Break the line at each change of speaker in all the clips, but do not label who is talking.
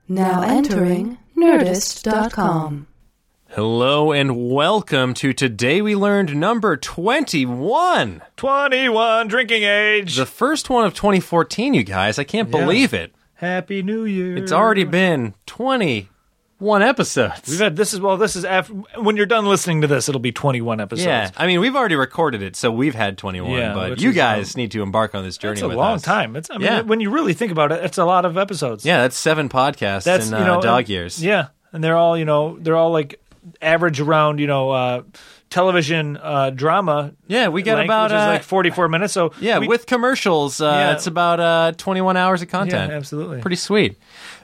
Now entering Nerdist.com.
Hello and welcome to Today We Learned number 21.
21, drinking age.
The first one of 2014, you guys. I can't believe it.
Happy New Year.
It's already been 21 episodes.
We've had, this is after, when you're done listening to this, it'll be 21 episodes.
Yeah, I mean, we've already recorded it, so we've had 21, but you guys need to embark on this journey with us.
It's a long time. I mean, when you really think about it, it's a lot of episodes.
Yeah, that's 7 podcasts in dog years.
Yeah, and they're all, like average around, television drama.
Yeah, we got
length,
about
which is like 44 minutes. So
with commercials, it's about 21 hours of content.
Yeah, absolutely.
Pretty sweet.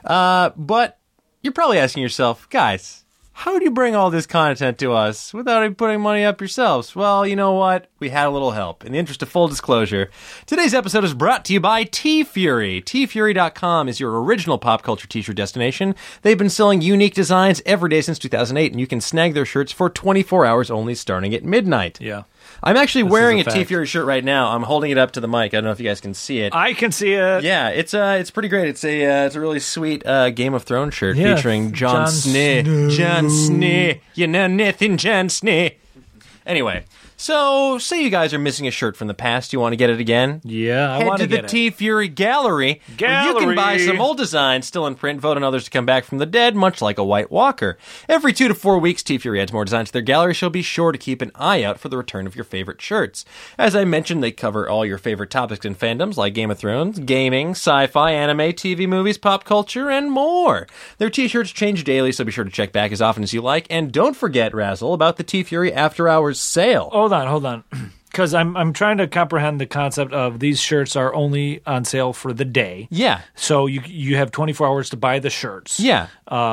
But you're probably asking yourself, guys, how do you bring all this content to us without putting money up yourselves? Well, you know what? We had a little help. In the interest of full disclosure, today's episode is brought to you by T-Fury. TFury.com is your original pop culture t-shirt destination. They've been selling unique designs every day since 2008, and you can snag their shirts for 24 hours only starting at midnight.
Yeah.
I'm actually wearing a T-Fury shirt right now. I'm holding it up to the mic. I don't know if you guys can see it.
I can see it.
Yeah, it's pretty great. It's a really sweet Game of Thrones shirt featuring Jon Snow. Jon Snow. You know nothing, Jon Snow. Anyway, so say you guys are missing a shirt from the past. You want to get it again?
Yeah, I want to get it.
Head to the T-Fury Gallery, where you can buy some old designs still in print, vote on others to come back from the dead, much like a White Walker. Every 2 to 4 weeks, T-Fury adds more designs to their gallery, so be sure to keep an eye out for the return of your favorite shirts. As I mentioned, they cover all your favorite topics and fandoms, like Game of Thrones, gaming, sci-fi, anime, TV, movies, pop culture, and more. Their T-shirts change daily, so be sure to check back as often as you like, and don't forget, Razzle, about the T-Fury After Hours sale.
Hold on. Because I'm trying to comprehend the concept of these shirts are only on sale for the day.
Yeah.
So you have 24 hours to buy the shirts.
Yeah.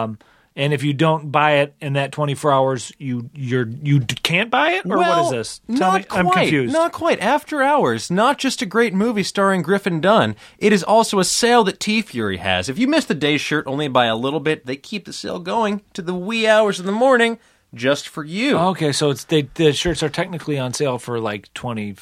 And if you don't buy it in that 24 hours, you can't buy it? Or what is this? Tell me. I'm confused.
Not quite. After Hours, not just a great movie starring Griffin Dunne, it is also a sale that T-Fury has. If you miss the day's shirt only by a little bit, they keep the sale going to the wee hours of the morning. Just for you.
Okay, so the shirts are technically on sale for like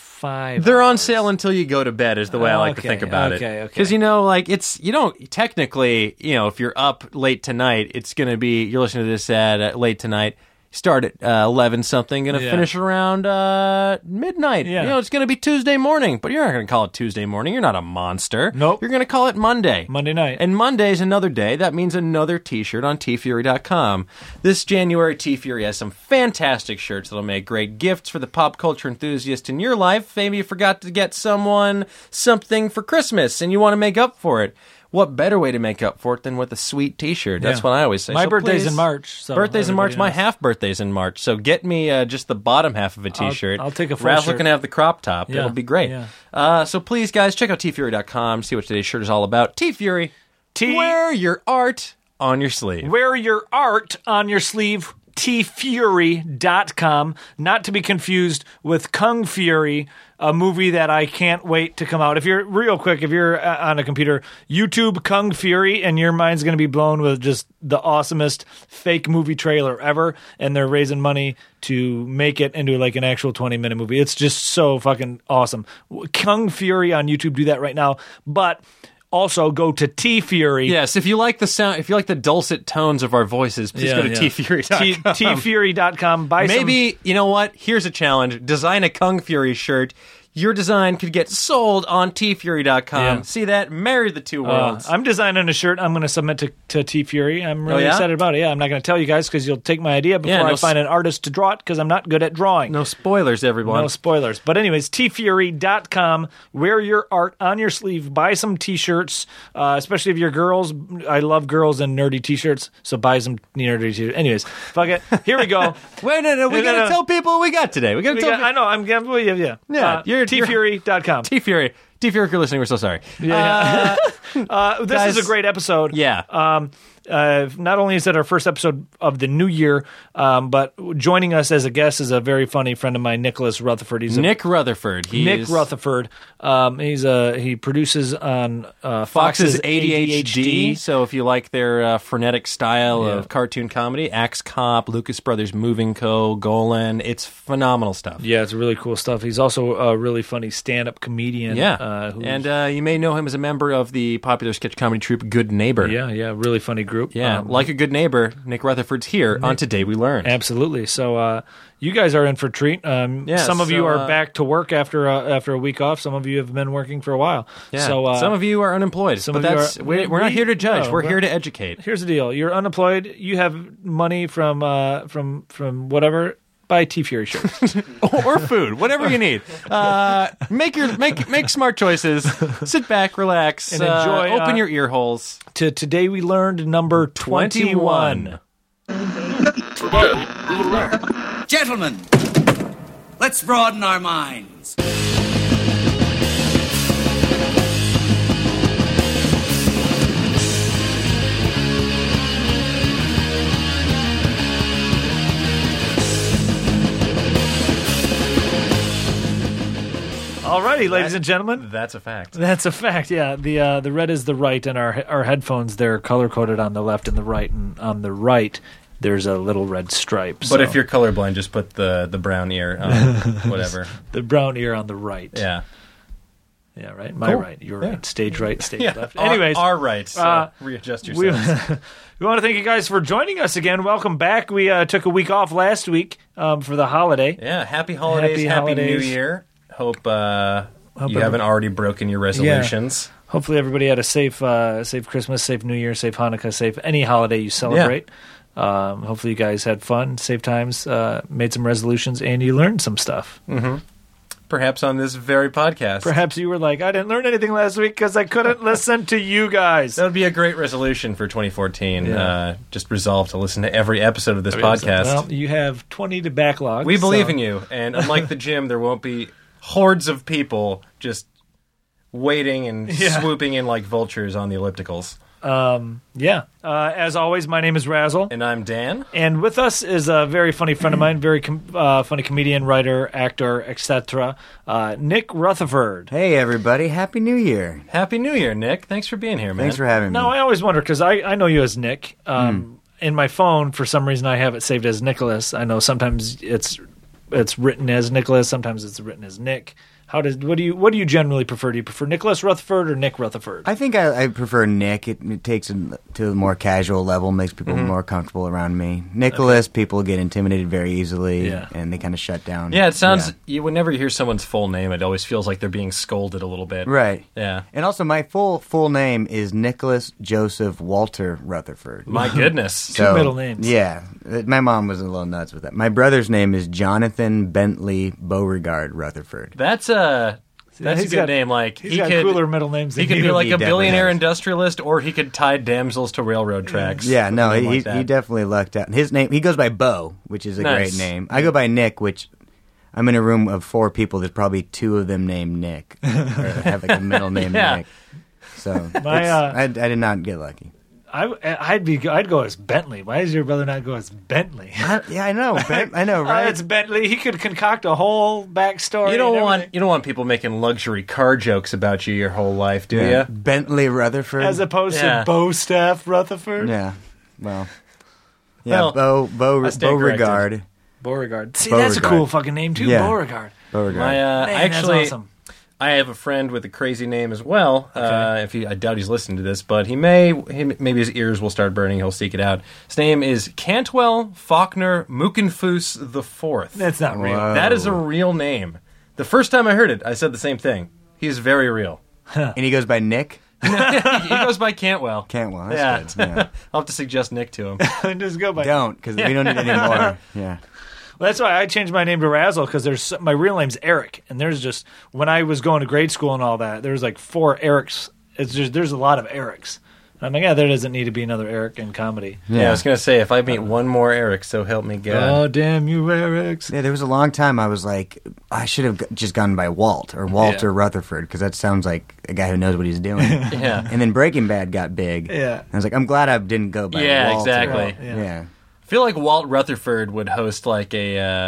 25.
They're on sale until you go to bed, is the way I like to think about it.
Okay.
Because it's technically, if you're up late tonight, it's going to be you're listening to this at late tonight. Start at 11 something, going to finish around midnight.
Yeah.
It's going to be Tuesday morning, but you're not going to call it Tuesday morning. You're not a monster.
Nope.
You're going to call it Monday.
Monday night.
And Monday's another day. That means another T-shirt on TFury.com. This January, T-Fury has some fantastic shirts that'll make great gifts for the pop culture enthusiast in your life. Maybe you forgot to get someone something for Christmas and you want to make up for it. What better way to make up for it than with a sweet T-shirt? That's what I always say.
My birthday's in March. So
birthday's in March. My half birthday's in March. So get me just the bottom half of a T-shirt.
I'll take a full
Razzle
shirt.
can have the crop top.
Yeah.
It'll be great.
Yeah.
So please, guys, check out tfury.com. See what today's shirt is all about. T-Fury. Wear your art on your sleeve.
Wear your art on your sleeve. Tfury.com. Not to be confused with Kung Fury, a movie that I can't wait to come out. If you're on a computer, YouTube Kung Fury, and your mind's going to be blown with just the awesomest fake movie trailer ever, and they're raising money to make it into like an actual 20-minute movie. It's just so fucking awesome. Kung Fury on YouTube, do that right now. But also, go to T-Fury.
Yes, if you like the sound, if you like the dulcet tones of our voices, please go to tfury.com.
Tfury.com.
Maybe, you know what? Here's a challenge. Design a Kung Fury shirt. Your design could get sold on tfury.com.
Yeah.
See that? Marry the two worlds.
I'm designing a shirt I'm going to submit to T-Fury. I'm really excited about it. Yeah, I'm not going to tell you guys because you'll take my idea before I find an artist to draw it because I'm not good at drawing.
No spoilers, everyone.
No spoilers. But anyways, tfury.com. Wear your art on your sleeve. Buy some T-shirts, especially if you're girls. I love girls and nerdy T-shirts, so buy some nerdy T-shirts. Anyways, fuck it. Here we go.
Wait, no. We got to tell people what we got today. We got to tell people.
I know.
Yeah.
You're Tfury.com.
T-Fury. T-Fury, if you're listening, we're so sorry.
This is a great episode.
Yeah.
Not only is it our first episode of the new year, but joining us as a guest is a very funny friend of mine, Nicholas Rutherford.
Nick Rutherford.
He produces on Fox's ADHD.
So if you like their frenetic style of cartoon comedy, Axe Cop, Lucas Brothers Moving Co., Golan, it's phenomenal stuff.
Yeah, it's really cool stuff. He's also a really funny stand-up comedian.
Yeah, and you may know him as a member of the popular sketch comedy troupe Good Neighbor.
Yeah, really funny group. group.
Yeah, like a good neighbor, Nick Rutherford's here on Today We Learned.
Absolutely. So you guys are in for a treat. Some of you are back to work after a week off. Some of you have been working for a while.
Yeah.
So
some of you are unemployed. We're not here to judge. We're here to educate.
Here's the deal: you're unemployed. You have money from whatever. Buy T-Fury shirts.
Or food, whatever you need. Make smart choices. Sit back, relax,
and enjoy.
Open your ear holes.
To Today We Learned number 21.
Today We Learned.
Gentlemen, let's broaden our minds.
Alrighty, ladies and gentlemen.
That's a fact.
That's a fact, yeah. The red is the right, and our headphones, they're color-coded on the left and the right, and on the right, there's a little red stripe.
But if you're colorblind, just put the brown ear on whatever.
The brown ear on the right.
Yeah.
Yeah, right? My right. Your right. Stage right, stage left.
Anyways. Our right. So readjust yourselves.
We want to thank you guys for joining us again. Welcome back. We took a week off last week for the holiday.
Yeah, happy holidays. Happy New Year. Hope you haven't already broken your resolutions.
Yeah. Hopefully everybody had a safe Christmas, safe New Year, safe Hanukkah, safe any holiday you celebrate. Yeah. Hopefully you guys had fun, safe times, made some resolutions, and you learned some stuff.
Mm-hmm. Perhaps on this very podcast.
Perhaps you were like, I didn't learn anything last week because I couldn't listen to you guys.
That would be a great resolution for 2014. Yeah. Just resolve to listen to every episode of this podcast.
Well, you have 20 to backlog.
We believe in you, and unlike the gym, there won't be hordes of people just waiting and swooping in like vultures on the ellipticals.
As always, my name is Razzle.
And I'm Dan.
And with us is a very funny friend of mine, very funny comedian, writer, actor, etc., Nick Rutherford.
Hey, everybody. Happy New Year.
Happy New Year, Nick. Thanks for being here, man.
Thanks for having me.
No, I always wonder, because I know you as Nick. In my phone, for some reason, I have it saved as Nicholas. I know sometimes it's written as Nicholas, sometimes it's written as Nick. What do you generally prefer? Do you prefer Nicholas Rutherford or Nick Rutherford?
I think I prefer Nick. It takes it to a more casual level, makes people more comfortable around me. Nicholas, people get intimidated very easily, and they kind of shut down.
Yeah, it sounds. Whenever you hear someone's full name, it always feels like they're being scolded a little bit.
Right.
Yeah.
And also, my full name is Nicholas Joseph Walter Rutherford.
My goodness.
Two middle names.
Yeah. My mom was a little nuts with that. My brother's name is Jonathan Bentley Beauregard Rutherford.
That's a good name. Like
he's got cooler middle names.
He could be like a billionaire industrialist, or he could tie damsels to railroad tracks.
Yeah, no, he definitely lucked out. His name, he goes by Bo, which is a great name. I go by Nick, which I'm in a room of 4 people. There's probably 2 of them named Nick, or have like a middle name Nick. So I did not get lucky.
I'd go as Bentley. Why does your brother not go as Bentley?
I know. I know, right?
It's Bentley. He could concoct a whole backstory.
You don't want people making luxury car jokes about you your whole life, do you?
Bentley Rutherford,
as opposed to Bo Staff Rutherford.
Yeah. Well. Yeah. Beauregard.
Beauregard. See, that's a cool fucking name too. Yeah. Beauregard.
That's
awesome.
I have a friend with a crazy name as well. Okay. I doubt he's listening to this, but maybe his ears will start burning. He'll seek it out. His name is Cantwell Faulkner Mukenfoos IV.
That's not real.
Whoa.
That is a real name. The first time I heard it, I said the same thing. He's very real.
And he goes by Nick?
He goes by Cantwell.
Cantwell, that's good. Yeah.
I'll have to suggest Nick to him.
Just go by.
Don't, because we don't need any more. Yeah.
Well, that's why I changed my name to Razzle, because my real name's Eric, and there's just, when I was going to grade school and all that, there's like 4 Erics. There's a lot of Erics. And I'm like, there doesn't need to be another Eric in comedy.
Yeah, I was gonna say, if I meet one more Eric, so help me God.
Oh, damn you, Erics!
Yeah, there was a long time I was like, I should have just gone by Walt or Walter Rutherford, because that sounds like a guy who knows what he's doing.
Yeah.
And then Breaking Bad got big.
Yeah.
I was like, I'm glad I didn't go by Walt.
Exactly.
Yeah.
I feel like Walt Rutherford would host like a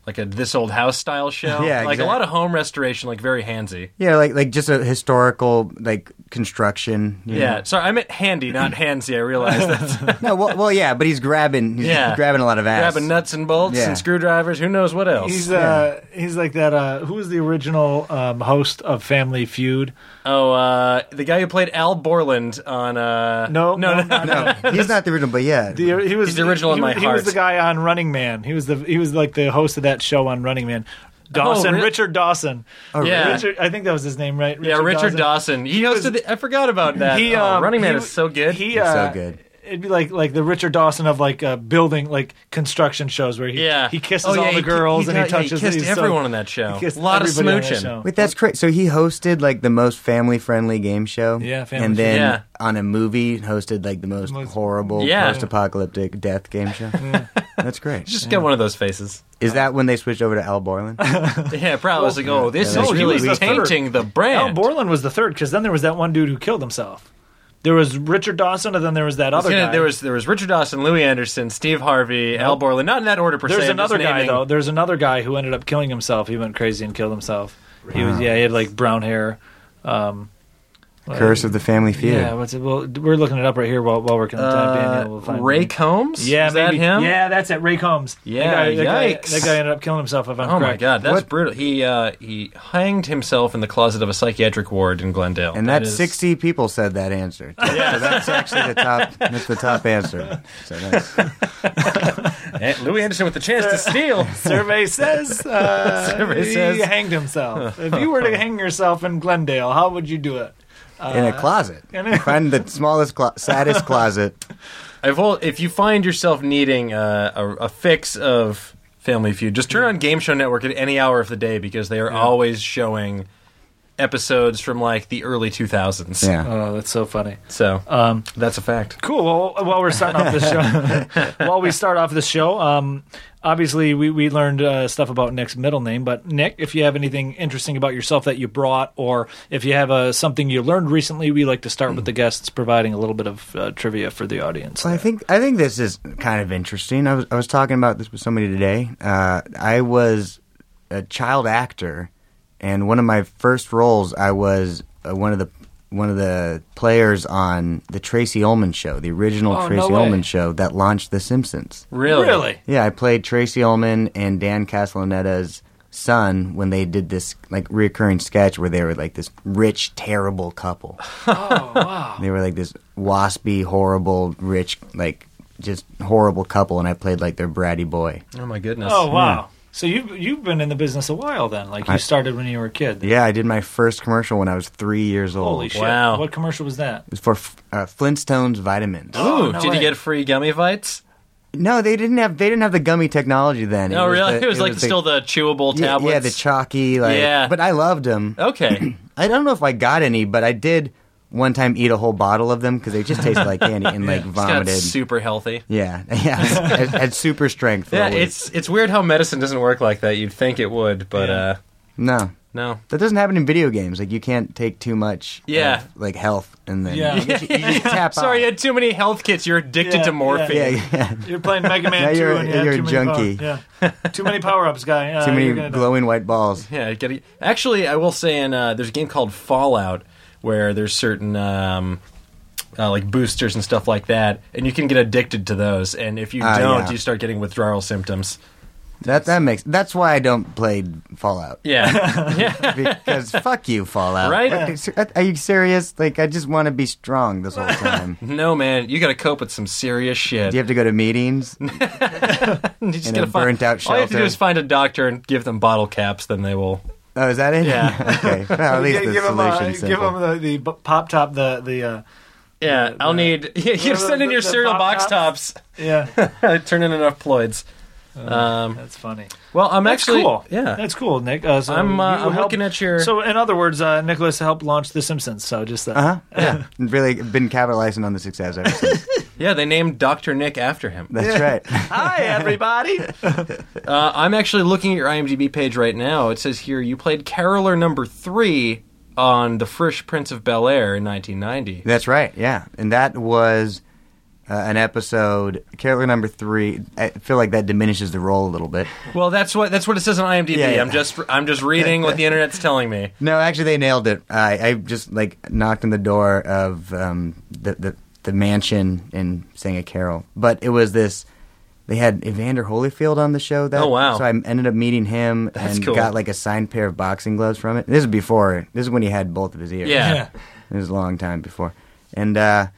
like a This Old House style show.
Yeah,
like
exactly.
a lot of home restoration, like very handsy.
Yeah, like just a historical like construction.
Yeah, sorry, I meant handy, not handsy. I realized that.
No, well, yeah, but he's grabbing grabbing a lot of ass.
Grabbing nuts and bolts
Yeah.
and screwdrivers. Who knows what else?
He's like that. Who was the original host of Family Feud?
Oh, the guy who played Al Borland on.
No,
He's not the original, but yeah.
He was
He's the original in my
He was
heart.
the guy on Running Man. He was like the host of that show on Running Man. Dawson,
really?
Richard Dawson.
Oh,
Yeah.
Richard, I think that was his name, right?
Richard Dawson. He hosted. I forgot about that. Running Man is so good.
He,
It's so good.
It'd be like the Richard Dawson of like building like construction shows where he kisses all the girls and he touches.
He kissed
he's
everyone on that show.
he kissed
A lot of
everybody on that
smooching.
show.
Wait, that's crazy. So he hosted like the most family-friendly game show.
Yeah, family
and then
friendly.
on a movie hosted like the most horrible post-apocalyptic death game show. That's great.
Just get one of those faces.
Is that when they switched over to Al Borland?
Yeah, probably. I was like, oh, this
Yeah,
is
he
really
was the
tainting the brand.
Al Borland was the third because then there was that one dude who killed himself. There was Richard Dawson, and then there was that other guy.
There was Richard Dawson, Louis Anderson, Steve Harvey, Al Borland. Not in that order per se.
There's
I'm just
another guy
naming-
though. There's another guy who ended up killing himself. He went crazy and killed himself. He had like brown hair.
Curse of the Family Feud.
Yeah, what's it? Well, we're looking it up right here while we're killing time. Daniel, we'll find
Ray
it.
Combs?
Yeah,
is that
maybe.
him?
Yeah, that's it. Ray Combs.
Yeah, yikes.
That guy ended up killing himself. If I'm
Oh my
correct.
God, that's
What?
brutal. He hanged himself in the closet of a psychiatric ward in Glendale.
And
That
that's
is-
60 people said that answer. Yeah. So that's actually the top. That's the top answer. So that's,
Louis Anderson with the chance to steal.
Survey says
Survey
he
says-
hanged himself. If you were to hang yourself in Glendale, how would you do it?
in a closet. Find the smallest, saddest closet.
If you find yourself needing a fix of Family Feud, just turn on Game Show Network at any hour of the day because they are always showing episodes from like the early 2000s.
Yeah.
Oh, that's so funny.
So that's a fact.
Cool. Well, while we're starting off this show, obviously we learned stuff about Nick's middle name. But Nick, if you have anything interesting about yourself that you brought, or if you have something you learned recently, we like to start with the guests providing a little bit of trivia for the audience.
Well, I think this is kind of interesting. I was talking about this with somebody today. I was a child actor, and one of my first roles, I was one of the players on the Tracy Ullman Show, the original Tracy Ullman Show that launched The Simpsons.
Really?
Yeah, I played Tracy Ullman and Dan Castellaneta's son when they did this like reoccurring sketch where they were like this rich, terrible couple.
Oh, wow.
They were like this waspy, horrible, rich, like just horrible couple, and I played like their bratty boy.
Oh my goodness.
Oh, wow. So you've been in the business a while then. Like you started when you were a kid.
Yeah, I did my first commercial when I was 3 years old.
Holy shit.
Wow.
What commercial was that?
It was for Flintstones vitamins.
Ooh,
no
did
way.
you get free gummy bites?
No, they didn't have the gummy technology then.
No, really? It was like still the chewable tablets?
Yeah, the chalky.
Yeah.
But I loved them.
Okay.
I don't know if I got any, but I did one time eat a whole bottle of them because they just tasted like candy and like
It's got
vomited.
super healthy.
Yeah, had super strength.
Yeah,
always.
it's weird how medicine doesn't work like that. You'd think it would, but
No.
no.
That doesn't happen in video games. Like you can't take too much
Yeah.
of, like health and then
Yeah.
you just tap
Sorry, you
out.
had too many health kits. You're addicted
Yeah,
to morphine.
Yeah.
You're playing Mega Man
Now
2
you're-
and you had
you're a
too many
junkie.
Yeah. Too many power-ups, guy.
Too
you're
many
gonna die.
glowing white balls.
Yeah, actually, I will say, there's a game called Fallout where there's certain like boosters and stuff like that, and you can get addicted to those. And if you don't,
yeah.
you start getting withdrawal symptoms.
That's why I don't play Fallout.
Yeah, yeah.
Because fuck you, Fallout.
Right?
Are you serious? Like I just want to be strong this whole time.
No, man, you got to cope with some serious shit.
Do you have to go to meetings?
You just
in
gotta
a burnt-out
All you have to do
shelter?
is find a doctor and give them bottle caps. Then they will.
Oh, is that it?
Yeah.
Okay. Well, at least the
give him
solution's
give
simple.
him the pop top, the
Yeah, I'll need. You send in your
the
cereal
pop
box
tops?
tops.
yeah.
Turn in enough ploids.
That's funny.
Well, I'm
That's
actually.
cool.
Yeah.
That's cool, Nick. So
I'm
you
I'm
helped-
looking at your.
So, in other words, Nicholas helped launch The Simpsons. So, just that.
Yeah. Really been capitalizing on the success ever since.
Yeah, they named Dr. Nick after him.
That's right.
Hi, everybody.
I'm actually looking at your IMDb page right now. It says here you played Caroler number 3 on The Fresh Prince of Bel-Air in 1990.
That's right. Yeah. And that was an episode, Carol number 3. I feel like that diminishes the role a little bit.
Well, that's what it says on IMDb.
Yeah.
I'm just reading what the internet's telling me.
No, actually, they nailed it. I just knocked on the door of the mansion and sang a carol, but it was this. They had Evander Holyfield on the show.
Oh, wow.
So I ended up meeting him and
cool.
got a signed pair of boxing gloves from it. This is when he had both of his ears.
Yeah.
It was a long time before, and that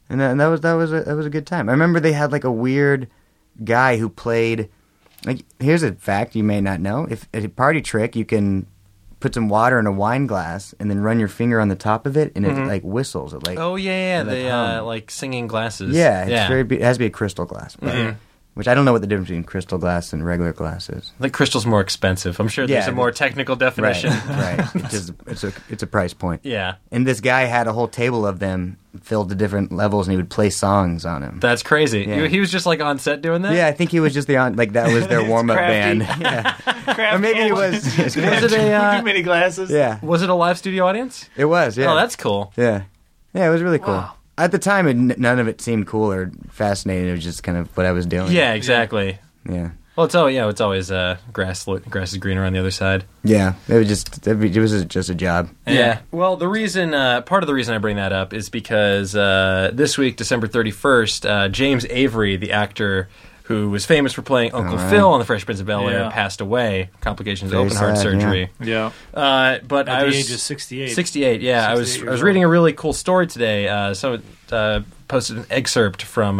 was a good time. I remember they had a weird guy who played. Here's a fact you may not know: if a party trick, you can put some water in a wine glass and then run your finger on the top of it, and it whistles. It
oh yeah, the singing glasses.
Yeah, it has to be a crystal glass. But, which I don't know what the difference between crystal glass and regular glass is.
I think crystal's more expensive. I'm sure there's a more technical definition.
Right. It's a price point.
Yeah.
And this guy had a whole table of them filled to different levels, and he would play songs on them.
That's crazy.
Yeah.
He was just on set doing that?
Yeah, I think he was just that was their warm-up band. Yeah. Or maybe he was.
Was it
too many glasses.
Yeah.
Was it a live studio audience?
It was, yeah.
Oh, that's cool.
Yeah. Yeah, it was really cool.
Wow.
At the time, none of it seemed cool or fascinating. It was just kind of what I was doing.
Yeah, exactly.
Yeah.
Well, it's always grass is greener on the other side.
Yeah, it was just a job.
Yeah. Well, part of the reason I bring that up is because this week, December 31st, James Avery, the actor who was famous for playing Uncle Phil on The Fresh Prince of Bel-Air, passed away. Complications of open heart surgery.
Yeah.
But
At the age of 68.
68, yeah. I was reading a really cool story today. Someone posted an excerpt from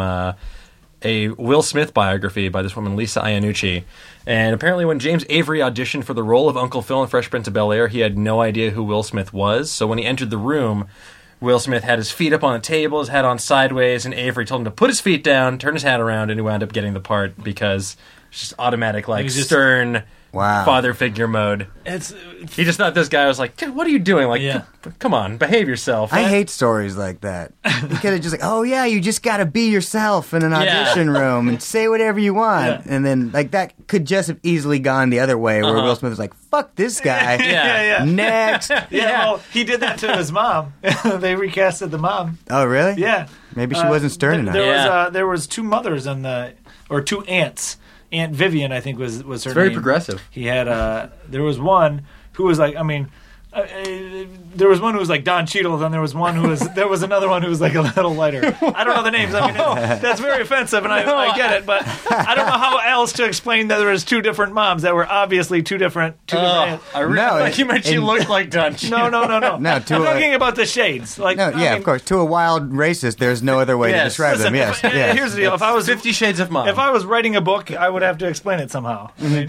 a Will Smith biography by this woman, Lisa Iannucci. And apparently when James Avery auditioned for the role of Uncle Phil in Fresh Prince of Bel-Air, he had no idea who Will Smith was. So when he entered the room, Will Smith had his feet up on a table, his hat on sideways, and Avery told him to put his feet down, turn his hat around, and he wound up getting the part because it's just automatic, stern father figure mode. He just thought this guy was what are you doing? Come on, behave yourself.
I hate stories like that. You could have just oh yeah, you just got to be yourself in an audition room and say whatever you want. Yeah. And then that could just have easily gone the other way where Will Smith was fuck this guy. Next.
Well, he did that to his mom. They recasted the mom.
Oh, really?
Yeah.
Maybe she wasn't stern enough.
There was two mothers or two aunts. Aunt Vivian, I think, was her name.
It's very progressive.
He had there was one who was there was one who was like Don Cheadle, then there was another one who was a little lighter. I don't know the names. I mean, that's very offensive, and I get it, but I don't know how else to explain that there was two different moms that were obviously two different.
I thought you meant she looked like Don Cheadle.
No. No, I'm talking about the shades.
Of course. To a wild racist, there's no other way to describe them. Yes.
Here's the deal: if I was
50 Shades of Mom,
if I was writing a book, I would have to explain it somehow. I mean,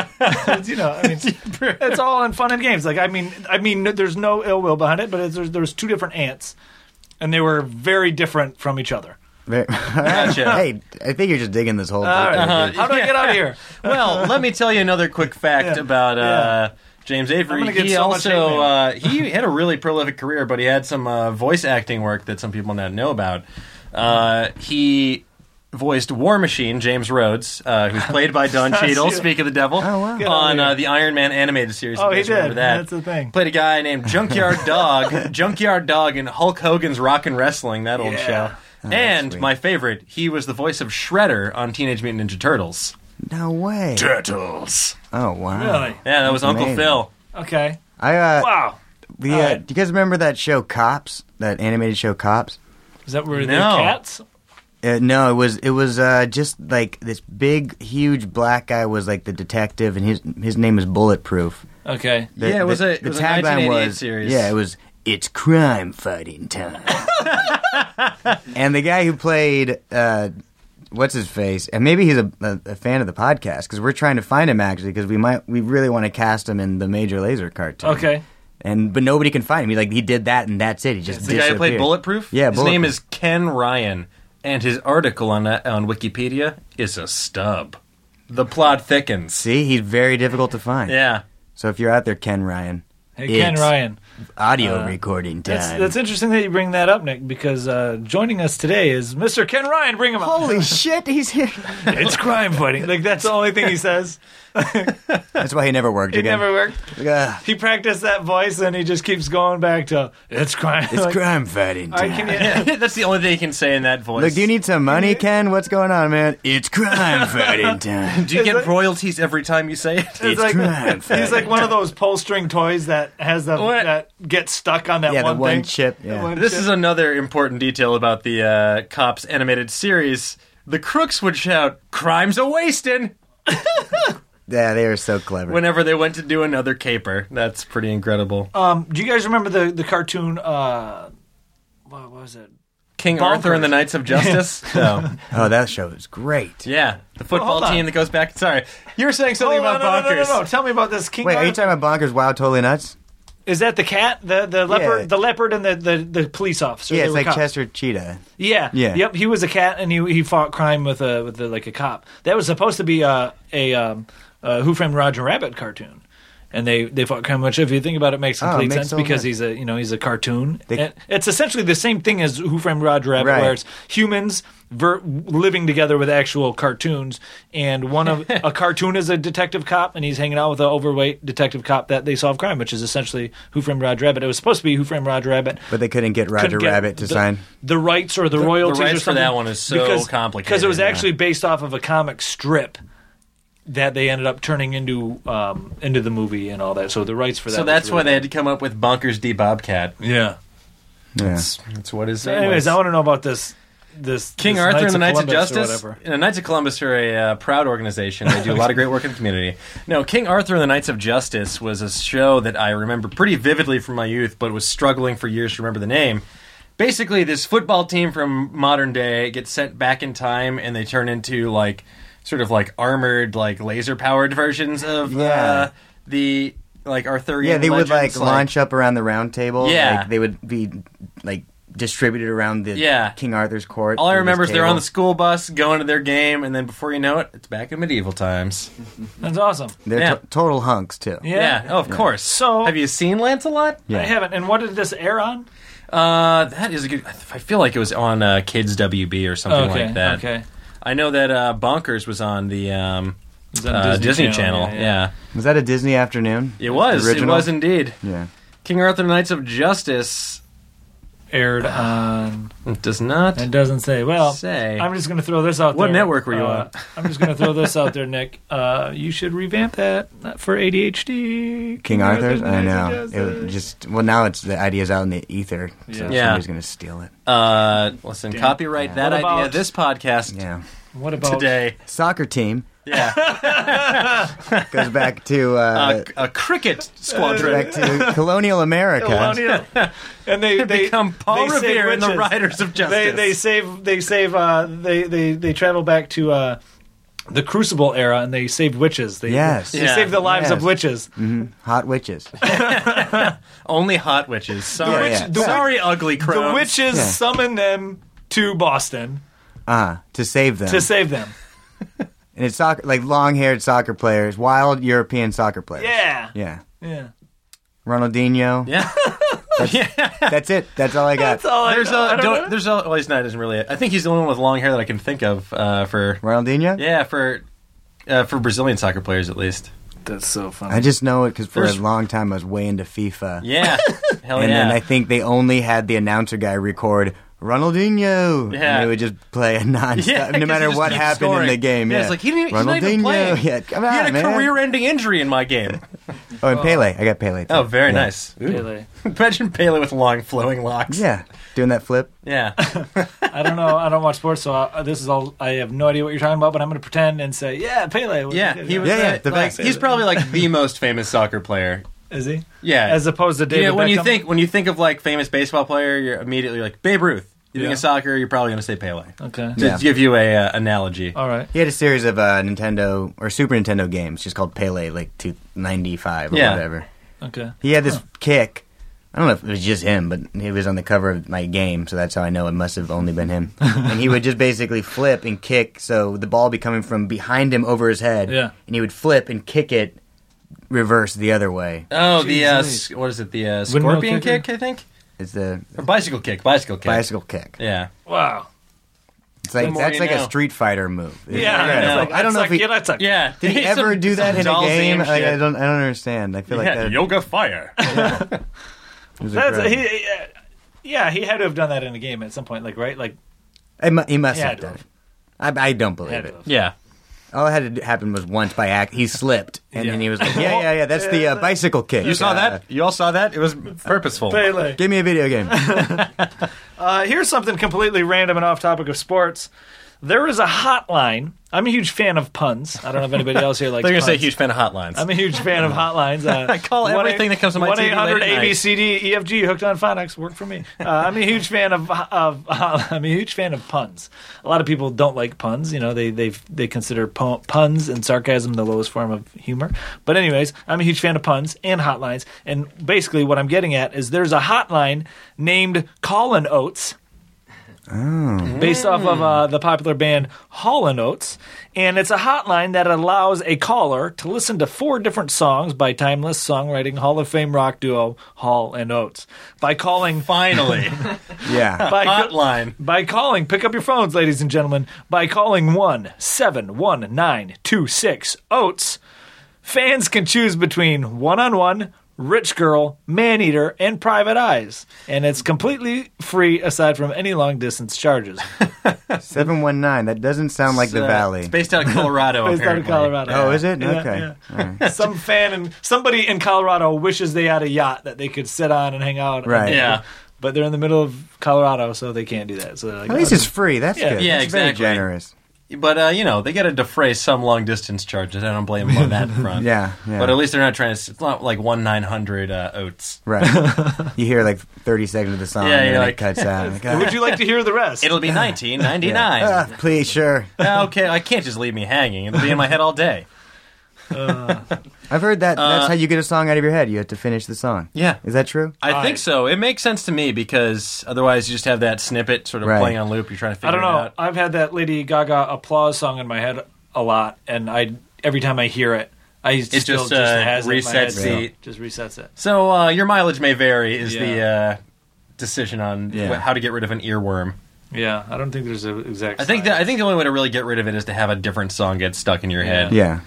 it's all in fun and games. I mean, there's no ill will behind it, but there's two different aunts, and they were very different from each other.
Gotcha.
Hey, I think you're just digging this whole.
How do I get out of here?
Well, let me tell you another quick fact about James Avery. He he had a really prolific career, but he had some voice acting work that some people not know about. He voiced War Machine, James Rhodes, who's played by Don Cheadle, Speak of the Devil, on the Iron Man animated series.
Oh, he did.
That.
That's the thing.
Played a guy named Junkyard Dog in Hulk Hogan's Rockin' Wrestling, that old show. And my favorite, he was the voice of Shredder on Teenage Mutant Ninja Turtles.
No way.
Turtles.
Oh, wow.
Really?
Yeah, that was Uncle Phil.
Okay.
Wow. Do you guys remember that show Cops? That animated show Cops?
Is that where the cats?
No, it was just this big, huge black guy was the detective, and his name was Bulletproof.
Okay.
It was a
tagline
1988 series.
Yeah, it was it's crime fighting time. And the guy who played what's his face, and maybe he's a fan of the podcast because we're trying to find him actually because we really want to cast him in the Major Lazer cartoon.
Okay.
But nobody can find him. He did that and that's it. He just
the guy who played Bulletproof.
Yeah,
his name is Ken Ryan. And his article on Wikipedia is a stub. The plot thickens.
See, he's very difficult to find.
Yeah.
So if you're out there, Ken Ryan.
Hey, Ken Ryan.
audio recording time.
That's interesting that you bring that up, Nick, because joining us today is Mr. Ken Ryan. Bring him up.
Holy shit, he's here.
It's crime fighting. Like, that's the only thing he says.
That's why he never worked
He
again.
never worked.
Like,
He practiced that voice, and he just keeps going back to, it's crime.
it's
Like,
crime fighting
all right,
time.
can you...
That's the only thing he can say in that voice.
Look, do you need some money, Ken? What's going on, man? It's crime fighting time.
Do you get
like-
royalties every time you say it?
It's crime fighting.
He's like one of those pull string toys that has that gets stuck on that
Yeah,
one
the one
thing.
chip. Yeah.
This is another important detail about the Cops animated series. The crooks would shout, "Crime's a wastin',"
Yeah, they were so clever.
whenever they went to do another caper. That's pretty incredible.
Do you guys remember the cartoon? What was it?
King
Bonkers.
Arthur and the Knights of Justice? No.
Oh, that show was great.
Yeah. The football
hold on.
team that goes back. Sorry. You were saying something
Hold
about
on,
Bonkers.
no. Tell me about this King
Wait, are you
Arthur.
talking about Bonkers Wild Totally Nuts?
Is that the cat, the leopard,
Yeah.
the leopard, and the police officer?
Yeah,
They
it's
were
like
cops.
Chester Cheetah.
Yeah.
Yeah.
Yep. He was a cat, and he fought crime with a cop. That was supposed to be a Who Framed Roger Rabbit cartoon, and they fought crime. Which, if you think about it, makes complete
makes
sense
total
because
sense.
he's a cartoon.
They-
And it's essentially the same thing as Who Framed Roger Rabbit,
Right.
where it's humans living together with actual cartoons, and one of a cartoon is a detective cop, and he's hanging out with an overweight detective cop that they solve crime, which is essentially Who Framed Roger Rabbit. It was supposed to be Who Framed Roger Rabbit.
But they couldn't get Roger
Couldn't get
Rabbit to
the-
sign.
the rights or the royalties
rights
or
for
something.
that one is so complicated,
because it was
yeah.
actually based off of a comic strip that they ended up turning into the movie and all that. So the rights for that.
So that's why they had to come up with Bonkers D. Bobcat.
Yeah.
Yeah.
That's what his
So
name
anyways,
was.
I want to know about this
King
this
Arthur and the Knights of
Columbus or
Justice.
whatever.
The Knights of Columbus are a proud organization. They do a lot of great work in the community. No, King Arthur and the Knights of Justice was a show that I remember pretty vividly from my youth, but was struggling for years to remember the name. Basically, this football team from modern day gets sent back in time, and they turn into sort of armored, laser-powered versions of the Arthurian.
Yeah, they would
legends,
launch up around the round table.
Yeah.
Like, they would be distributed around the
Yeah.
King Arthur's court.
All I
with
remember
this
is they're on
table.
the school bus going to their game, and then before you know it, it's back in medieval times.
That's awesome.
They're
Yeah.
total hunks too.
Yeah.
Oh, of course.
So-
have you seen Lancelot?
Yeah.
I haven't. And what did this air on?
That is a good. I feel like it was on Kids WB or something like that.
Okay.
I know that Bonkers was on the
It's on
Disney Channel. Yeah.
Was that a Disney afternoon?
It was.
The
It
original?
was indeed.
Yeah.
King Arthur and the Knights of Justice.
Aired on.
It does not
It doesn't say. Well,
say.
I'm just going to throw this out there.
What network were you on?
I'm just going to throw this out there, Nick. You should revamp that for ADHD.
King Arthur's? I
Knights of
know.
Justice.
It would just now it's the idea's out in the ether, so
Yeah.
somebody's gonna steal it.
Listen,
Damn.
copyright that
What
idea.
about-
This podcast
Yeah.
What about
today.
Soccer team
Yeah.
goes back to
A cricket squadron.
back to colonial America.
Colonial? And they
become Paul
they save
Revere and the
witches.
Riders of Justice.
They travel back to the Crucible era and they save witches. They
Yes.
they
Yeah.
save the lives
Yes.
of witches.
Hot witches.
Only hot witches. Sorry,
Yeah, yeah.
sorry, ugly crows.
The witches
Yeah.
summon them to Boston
To save them.
to save them.
And it's soccer, like long-haired soccer players, wild European soccer players.
Yeah,
Yeah.
yeah.
Ronaldinho.
Yeah.
That's it. That's all I got.
That's all I
There's
know. I
a.
don't know.
Well, he's not. Isn't really. I think he's the only one with long hair that I can think of for.
Ronaldinho?
Yeah, for Brazilian soccer players at least.
That's so funny.
I just know it because for
There's-
a long time I was way into FIFA.
Yeah. Hell
And
yeah.
then I think they only had the announcer guy record Ronaldinho.
Yeah.
And they would just play it nonstop,
Yeah,
no
'cause
matter
he just
what
keeps
happened
scoring.
in the game.
Yeah,
Yeah,
it's like, he's not even playing.
Yeah, come
He
on,
had a
man.
career-ending injury in my game.
Oh, and Pele. I got Pele, too.
Oh, very
Yeah.
nice. Ooh.
Pele.
Imagine Pele with long, flowing locks.
Yeah, doing that flip.
Yeah.
I don't know. I don't watch sports, so this is all. I have no idea what you're talking about. But I'm going to pretend and say, "Yeah, Pele."
Yeah. He was.
Yeah, the
he's probably like the most famous soccer player.
Is he?
Yeah.
As opposed to David
Yeah, when
Beckham?
you think of like famous baseball player, you're immediately like Babe Ruth. You think
Yeah.
of soccer, you're probably going to say Pele.
Okay.
To
Yeah.
give you a analogy.
All right.
He had a series of Nintendo or Super Nintendo games just called Pele, like 95 or
Yeah.
whatever.
Okay.
He had this kick. I don't know if it was just him, but he was on the cover of my game, so that's how I know it must have only been him. And he would just basically flip and kick, so the ball would be coming from behind him over his head.
Yeah.
And he would flip and kick it reverse the other way.
Oh, what is it? The scorpion kick, I think?
It's the
or bicycle kick. Bicycle kick. Yeah.
Wow.
It's like that's like a Street Fighter move.
Yeah,
I don't know if he.
Yeah.
Did he ever do that in a game? Like, I don't understand. I feel like that.
Yoga fire.
He had to have done that in a game at some point, like right, like
he must have done it. I don't believe it.
Yeah.
All that had to happen was once by act. He slipped, and then he was like, yeah, that's the bicycle kick.
You saw that? You all saw that? It was purposeful.
Pele.
Give me a video game.
Here's something completely random and off topic of sports. There is a hotline. I'm a huge fan of puns. I don't know if anybody else here likes puns.
They're going to say huge fan of hotlines.
I'm a huge fan of hotlines.
I call everything that comes to my TV
1-800 ABCD hooked on phonics work for me. I'm a huge fan of puns. A lot of people don't like puns. You know, they consider puns and sarcasm the lowest form of humor. But anyways, I'm a huge fan of puns and hotlines. And basically, what I'm getting at is there's a hotline named Callin' Oates. Based off of the popular band Hall & Oates. And it's a hotline that allows a caller to listen to 4 different songs by timeless songwriting Hall of Fame rock duo Hall & Oates. By calling...
Finally.
Yeah.
Hotline.
By calling... Pick up your phones, ladies and gentlemen. By calling 1-71926-OATES, fans can choose between one-on-one, Rich Girl, Man-Eater, and Private Eyes. And it's completely free aside from any long-distance charges.
719. That doesn't sound like the Valley.
It's based out of Colorado, apparently.
Oh, is it?
Yeah,
Okay.
Yeah.
Right.
Somebody in Colorado wishes they had a yacht that they could sit on and hang out.
Right.
Yeah.
But they're in the middle of Colorado, so they can't do that. So they're like,
At least it's free. That's good.
Yeah,
That's
exactly.
very generous.
But, they got to defray some long-distance charges. I don't blame them on that front.
Yeah.
But at least they're not trying to... It's not like 1-900 Oates.
Right. You hear like 30 seconds of the song and then it cuts out. Like,
would you like to hear the rest?
It'll be 1999.
Please, sure.
Okay, I can't just leave me hanging. It'll be in my head all day.
I've heard that that's how you get a song out of your head. You have to finish the song.
Yeah.
Is that true?
I think so. It makes sense to me because otherwise you just have that snippet sort of playing on loop. You're trying to figure it out.
I don't know. I've had that Lady Gaga applause song in my head a lot, and every time I hear it, it just has
resets
it just resets it.
So your mileage may vary is the decision on how to get rid of an earworm.
Yeah, I don't think there's an exact.
I think the only way to really get rid of it is to have a different song get stuck in your head.
Yeah.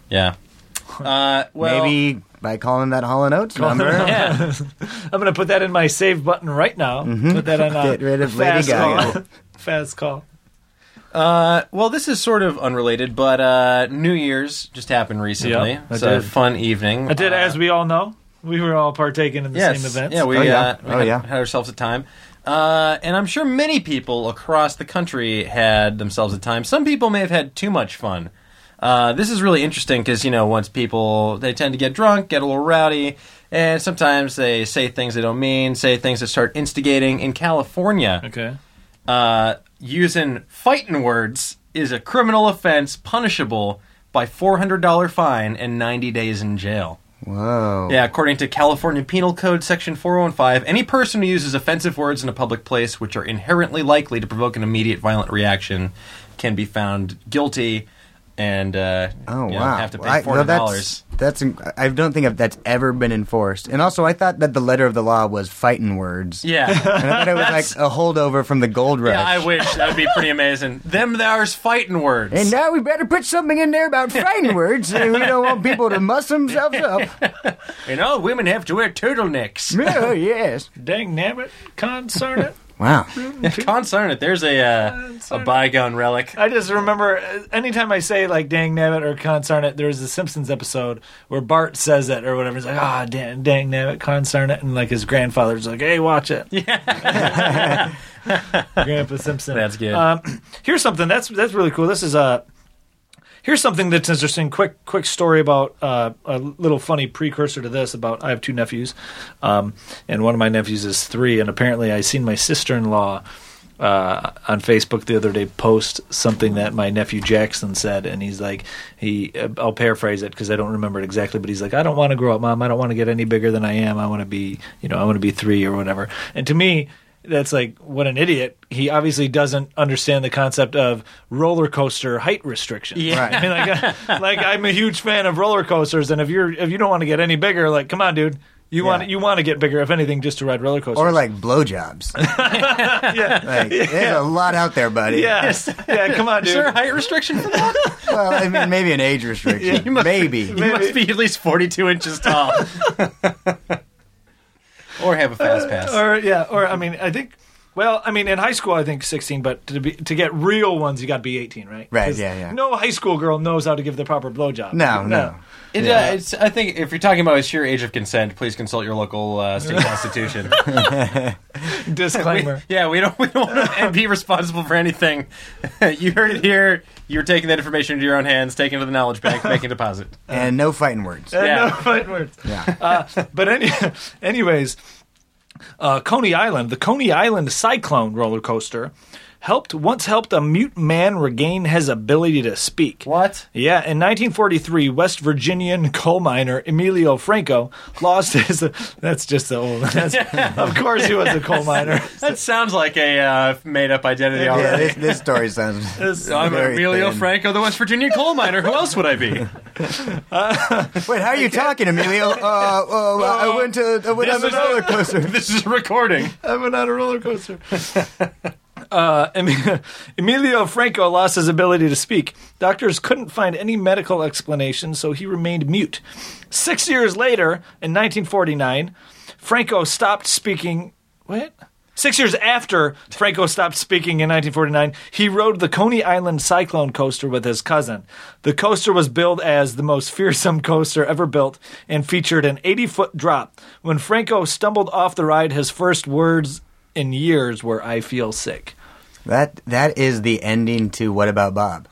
Maybe
by calling that Hall & Oates number.
Yeah.
I'm going to put that in my save button right now. Put that on.
Get rid of Lady Gaga.
Fast call.
Well, this is sort of unrelated, but New Year's just happened recently.
Yep,
it's a fun evening.
I did, as we all know. We were all partaking in the same events.
Yeah, we had ourselves a time. And I'm sure many people across the country had themselves a time. Some people may have had too much fun. This is really interesting because, once people, they tend to get drunk, get a little rowdy, and sometimes they say things they don't mean, say things that start instigating. In California, using fighting words is a criminal offense punishable by $400 fine and 90 days in jail.
Whoa.
Yeah, according to California Penal Code Section 415, any person who uses offensive words in a public place which are inherently likely to provoke an immediate violent reaction can be found guilty and have to pay $400.
I don't think that's ever been enforced. And also, I thought that the letter of the law was fighting words.
Yeah.
And I thought it was like a holdover from the gold rush.
Yeah, I wish. That would be pretty amazing. Them there's fighting words.
And now we better put something in there about fighting words. We don't want people to muss themselves up.
Women have to wear turtlenecks.
Oh, yes.
Dang nabbit, concern it.
Wow.
Concern it. There's a bygone relic.
I just remember anytime I say like dang nabbit or concern it, there's a Simpsons episode where Bart says it or whatever. He's like, dang nabbit, concern it. And like his grandfather's like, hey, watch it. Yeah. Grandpa Simpson.
That's good.
Here's something that's really cool. This is here's something that's interesting. Quick story about a little funny precursor to this. I have 2 nephews, and one of my nephews is 3. And apparently, I seen my sister-in-law on Facebook the other day post something that my nephew Jackson said, and he's like, I'll paraphrase it because I don't remember it exactly, but he's like, I don't want to grow up, Mom. I don't want to get any bigger than I am. I want to be 3 or whatever. And to me, that's like, what an idiot. He obviously doesn't understand the concept of roller coaster height restriction.
Yeah.
Right.
I mean, like I'm a huge fan of roller coasters, and if you don't want to get any bigger, like, come on, dude. You want to get bigger, if anything, just to ride roller coasters.
Or like blowjobs. There's a lot out there, buddy.
Yes. Yeah, come on, dude.
Is there a height restriction for that?
Well, I mean, maybe an age restriction.
You must
maybe.
You must be at least 42 inches tall. Or have a fast pass.
I think. Well, I mean, in high school, I think 16, but to get real ones, you got to be 18, right?
Right. Yeah.
No high school girl knows how to give the proper blowjob.
No.
I think if you're talking about a sheer age of consent, please consult your local state constitution.
Disclaimer.
We don't want to be responsible for anything. You heard it here. You're taking that information into your own hands, taking it to the knowledge bank, making a deposit.
And no fighting words.
No fighting words.
Yeah.
But anyways, Coney Island, the Coney Island Cyclone roller coaster, once helped a mute man regain his ability to speak.
What?
Yeah, in 1943, West Virginian coal miner Emilio Franco lost his... That's just the old... Of course he was a coal miner.
That sounds like a made-up identity already.
Yeah, this story sounds...
I'm
very
Emilio
thin.
Franco, the West Virginia coal miner. Who else would I be?
Wait, how are you talking, Emilio? I went on the roller coaster.
This is a recording.
I went on a roller coaster. Emilio Franco lost his ability to speak. Doctors couldn't find any medical explanation, so he remained mute. 6 years later, in 1949, Franco stopped speaking... What? 6 years after Franco stopped speaking in 1949, he rode the Coney Island Cyclone coaster with his cousin. The coaster was billed as the most fearsome coaster ever built and featured an 80-foot drop. When Franco stumbled off the ride, his first words in years were, "I feel sick."
That is the ending to What About Bob?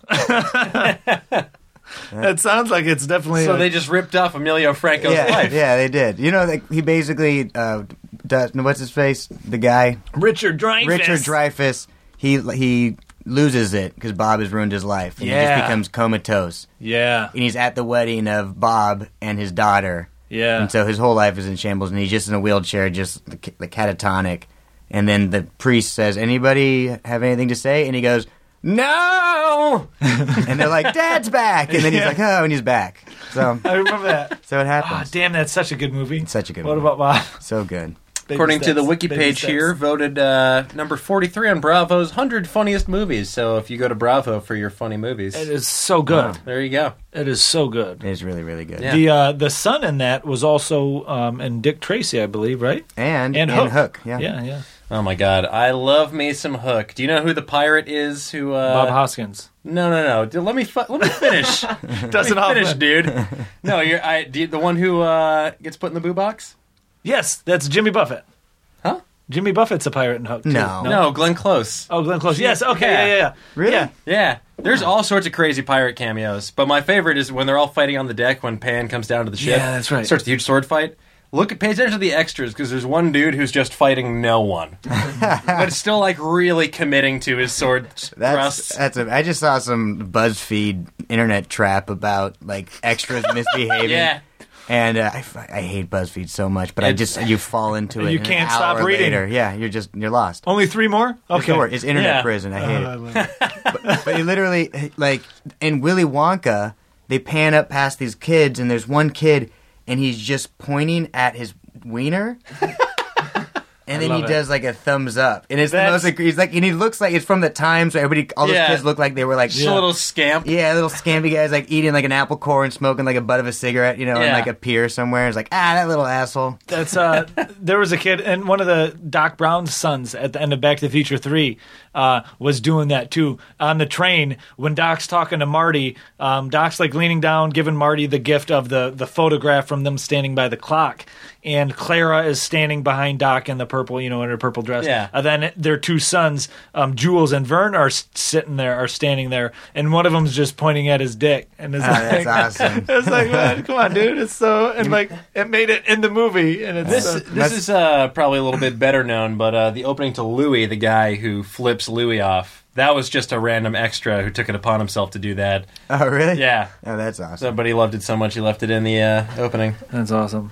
That sounds like it's definitely...
So they just ripped off Emilio Franco's life.
Yeah, they did. You know, he basically does... What's his face? The guy?
Richard Dreyfuss.
He loses it because Bob has ruined his life. And he just becomes comatose.
Yeah.
And he's at the wedding of Bob and his daughter.
Yeah.
And so his whole life is in shambles, and he's just in a wheelchair, just the catatonic. And then the priest says, "Anybody have anything to say?" And he goes, "No!" And they're like, "Dad's back!" And then he's like, "Oh," and he's back. So
I remember that.
So it happens.
Oh, damn, that's such a good movie.
It's such a good
What
movie.
about Bob?
So good.
According to the wiki page here, voted number 43 on Bravo's 100 funniest movies. So if you go to Bravo for your funny movies,
It is so good.
there you go.
It is so good.
It is really, really good.
Yeah.
The son in that was also in Dick Tracy, I believe, right?
And
Hook.
Yeah.
Yeah.
Oh my God, I love me some Hook. Do you know who the pirate is? Who?
Bob Hoskins.
No. Let me finish.
Dustin
Let me finish,
Hoffman.
dude. No, the one who gets put in the boo box.
Yes, that's Jimmy Buffett.
Huh?
Jimmy Buffett's a pirate in Hook, too.
No, Glenn Close.
Oh, Glenn Close. Yes, okay, yeah.
Really?
Yeah.
Yeah, there's all sorts of crazy pirate cameos, but my favorite is when they're all fighting on the deck when Pan comes down to the ship.
Yeah, that's right.
Starts the huge sword fight. Pay attention to the extras, because there's one dude who's just fighting no one. But it's still, like, really committing to his sword thrusts.
I just saw some BuzzFeed internet trap about, like, extras misbehaving.
Yeah.
And I hate BuzzFeed so much, but you fall into it.
You
and
can't
an hour
stop reading.
Later, yeah, you're lost.
Only 3 more? Okay.
Sure, it's internet
Yeah.
prison. I hate it. But you literally, like, in Willy Wonka, they pan up past these kids, and there's one kid, and he's just pointing at his wiener. And then he does like a thumbs up, and it's the most. He's like, and he looks like it's from the times where all those kids look like they were like
Just a little scamp.
Yeah, little scampy guys like eating like an apple core and smoking like a butt of a cigarette, in like a pier somewhere. It's like, that little asshole.
That's there was a kid, and one of the Doc Brown's sons at the end of Back to the Future 3 was doing that too on the train when Doc's talking to Marty. Doc's like leaning down, giving Marty the gift of the photograph from them standing by the clock, and Clara is standing behind Doc in the purple, in her purple dress.
Yeah.
And then their 2 sons, Jules and Vern, are standing there, and one of them's just pointing at his dick, and it's like,
that's awesome.
It's like, man, come on, dude. It's so, and like, it made it in the movie, and it's
This is probably a little bit better known, but the opening to Louis, the guy who flips Louis off, that was just a random extra who took it upon himself to do that.
Oh, really?
Yeah.
Oh, that's awesome.
But he loved it so much he left it in the opening.
That's awesome.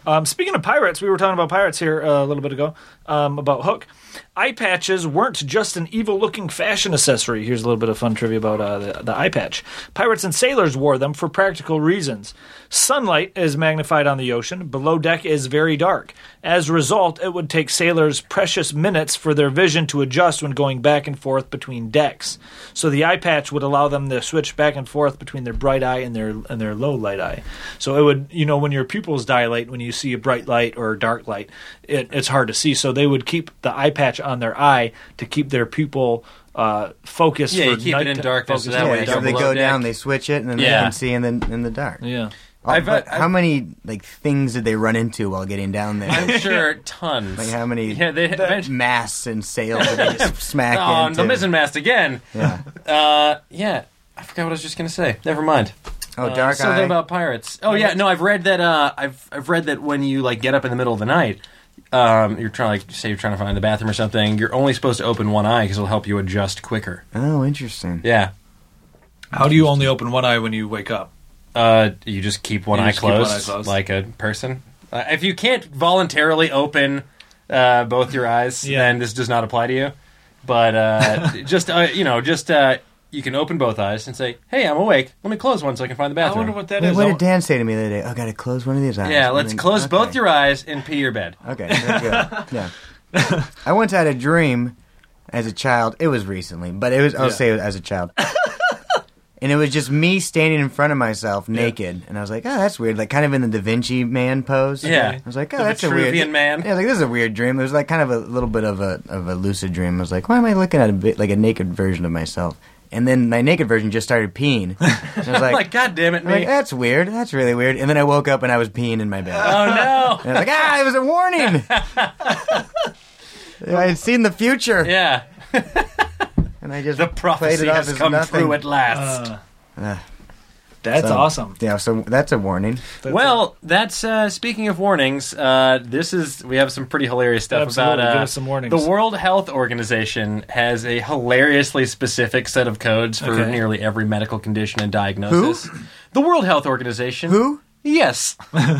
Speaking of pirates, we were talking about pirates here a little bit ago, about Hook. Eye patches weren't just an evil-looking fashion accessory. Here's a little bit of fun trivia about the eye patch. Pirates and sailors wore them for practical reasons. Sunlight is magnified on the ocean. Below deck is very dark. As a result, it would take sailors precious minutes for their vision to adjust when going back and forth between decks. So the eye patch would allow them to switch back and forth between their bright eye and their low light eye. So it would, when your pupils dilate when you see a bright light or a dark light, it's hard to see. So they would keep the eye patch on their eye to keep their pupil focused.
Yeah,
for
you keep it in darkness. So that way
so they go down, they switch it, and then they can see in the dark.
Yeah.
How many things did they run into while getting down there?
I'm sure tons.
Like how many masts and sails did they just smack into?
The mizzenmast again.
Yeah.
Yeah. I forgot what I was just going to say. Never mind.
Oh, dark eye.
Something about pirates. Oh yeah, no, I've read that. I've read that when you get up in the middle of the night, you're trying to find the bathroom or something. You're only supposed to open one eye because it'll help you adjust quicker.
Oh, interesting.
Yeah.
How do you only open one eye when you wake up?
You just keep one eye closed, like a person. If you can't voluntarily open both your eyes, then this does not apply to you. But you can open both eyes and say, "Hey, I'm awake. Let me close one so I can find the bathroom."
I wonder what that is.
What did Dan say to me the other day? I got to close one of these eyes.
Yeah, let's close both your eyes and pee your bed.
Okay, very good. Yeah. I once had a dream as a child. It was recently, but I'll say it as a child. And it was just me standing in front of myself naked. And I was like, oh, that's weird. Like kind of in the Da Vinci Man pose.
Yeah.
I was like, oh,
the
that's a weird...
Vitruvian Man.
Yeah, like this is a weird dream. It was like kind of a little bit of a lucid dream. I was like, why am I looking at a naked version of myself? And then my naked version just started peeing. And I was like,
God damn it, me.
Like, that's weird. That's really weird. And then I woke up and I was peeing in my bed.
Oh, no.
And I was like, it was a warning. I had seen the future.
Yeah.
And I just
the prophecy has come true at last.
That's awesome.
Yeah, so that's a warning.
That's speaking of warnings. We have some pretty hilarious stuff about.
Give us some warnings.
The World Health Organization has a hilariously specific set of codes for nearly every medical condition and diagnosis.
Who?
The World Health Organization.
Who?
Yes.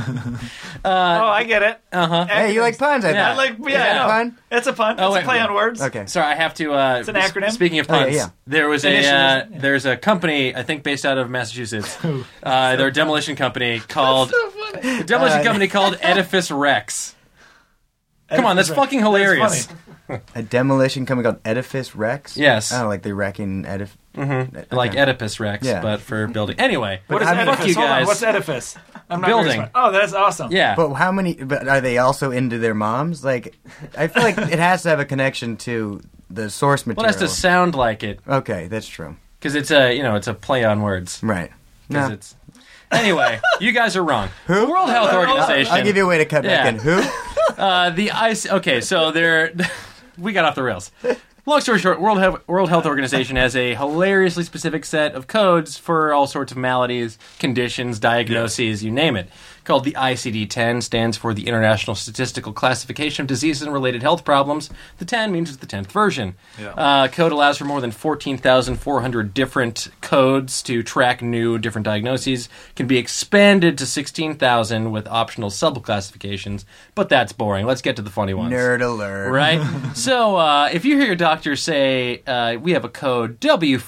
I get it.
Uh-huh.
Hey, you like puns?
I like. Yeah,
pun?
It's a pun. It's a play on words.
Okay.
Sorry, I have to.
It's an acronym.
Speaking of puns, there was
there's
a company I think based out of Massachusetts. They're a demolition company called called Edifice Rex. Come on, that's fucking hilarious.
A demolition company called Edifice Rex?
Yes.
Oh, like the wrecking Edifice.
Mm-hmm. Okay. Like Oedipus Rex, but for building. Anyway,
what is edifice?
You guys.
Hold on. What's edifice? I'm not
building.
Oh, that's awesome.
Yeah.
But how many? But are they also into their moms? Like, I feel like it has to have a connection to the source material.
Well, it has to sound like it.
Okay, that's true.
Because it's a play on words.
Right.
No. It's. Anyway, you guys are wrong.
Who?
The World Health Organization.
I'll give you a way to cut back in. Who?
Okay, so we got off the rails. Long story short, World Health Organization has a hilariously specific set of codes for all sorts of maladies, conditions, diagnoses, you name it. Called the ICD-10, stands for the International Statistical Classification of Diseases and Related Health Problems. The 10 means it's the 10th version. Yeah. Code allows for more than 14,400 different codes to track new different diagnoses. Can be expanded to 16,000 with optional subclassifications, but that's boring. Let's get to the funny ones.
Nerd alert.
Right? So, if you hear your doctor say, we have a code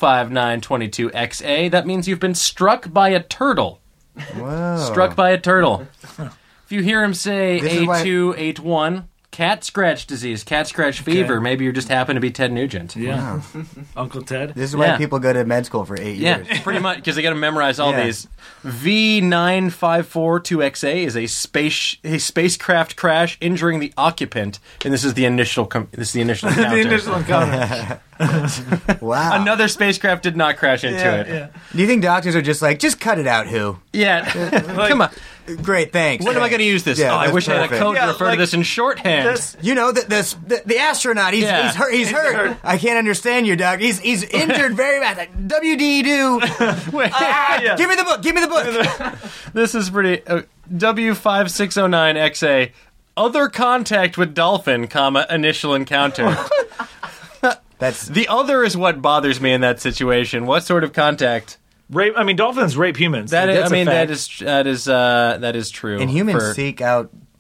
W5922XA, that means you've been struck by a turtle.
Whoa.
Struck by a turtle. If you hear him say A281, cat scratch disease, cat scratch fever, maybe you just happen to be Ted Nugent.
Yeah.
Wow.
Uncle Ted.
This is why people go to med school for 8 years.
Yeah, pretty much, because they got to memorize all these. V9542XA is a spacecraft crash injuring the occupant, and this is the initial encounter.
The initial encounter.
Wow.
Another spacecraft did not crash into it.
Yeah.
Do you think doctors are just like, just cut it out, who?
Yeah. Come on.
Great, thanks.
When am I going to use this?
Yeah,
I wish I had a code to
Yeah,
refer to this in shorthand.
You know, the astronaut, he's hurt. He's hurt. I can't understand you, doc. He's injured very bad. Like, WD-do. Give me the book. Give me the book.
This is pretty... W5609XA. Other contact with dolphin, initial encounter. The other is what bothers me in that situation. What sort of contact?
Rape. I mean, dolphins rape humans.
That is true.
And humans seek out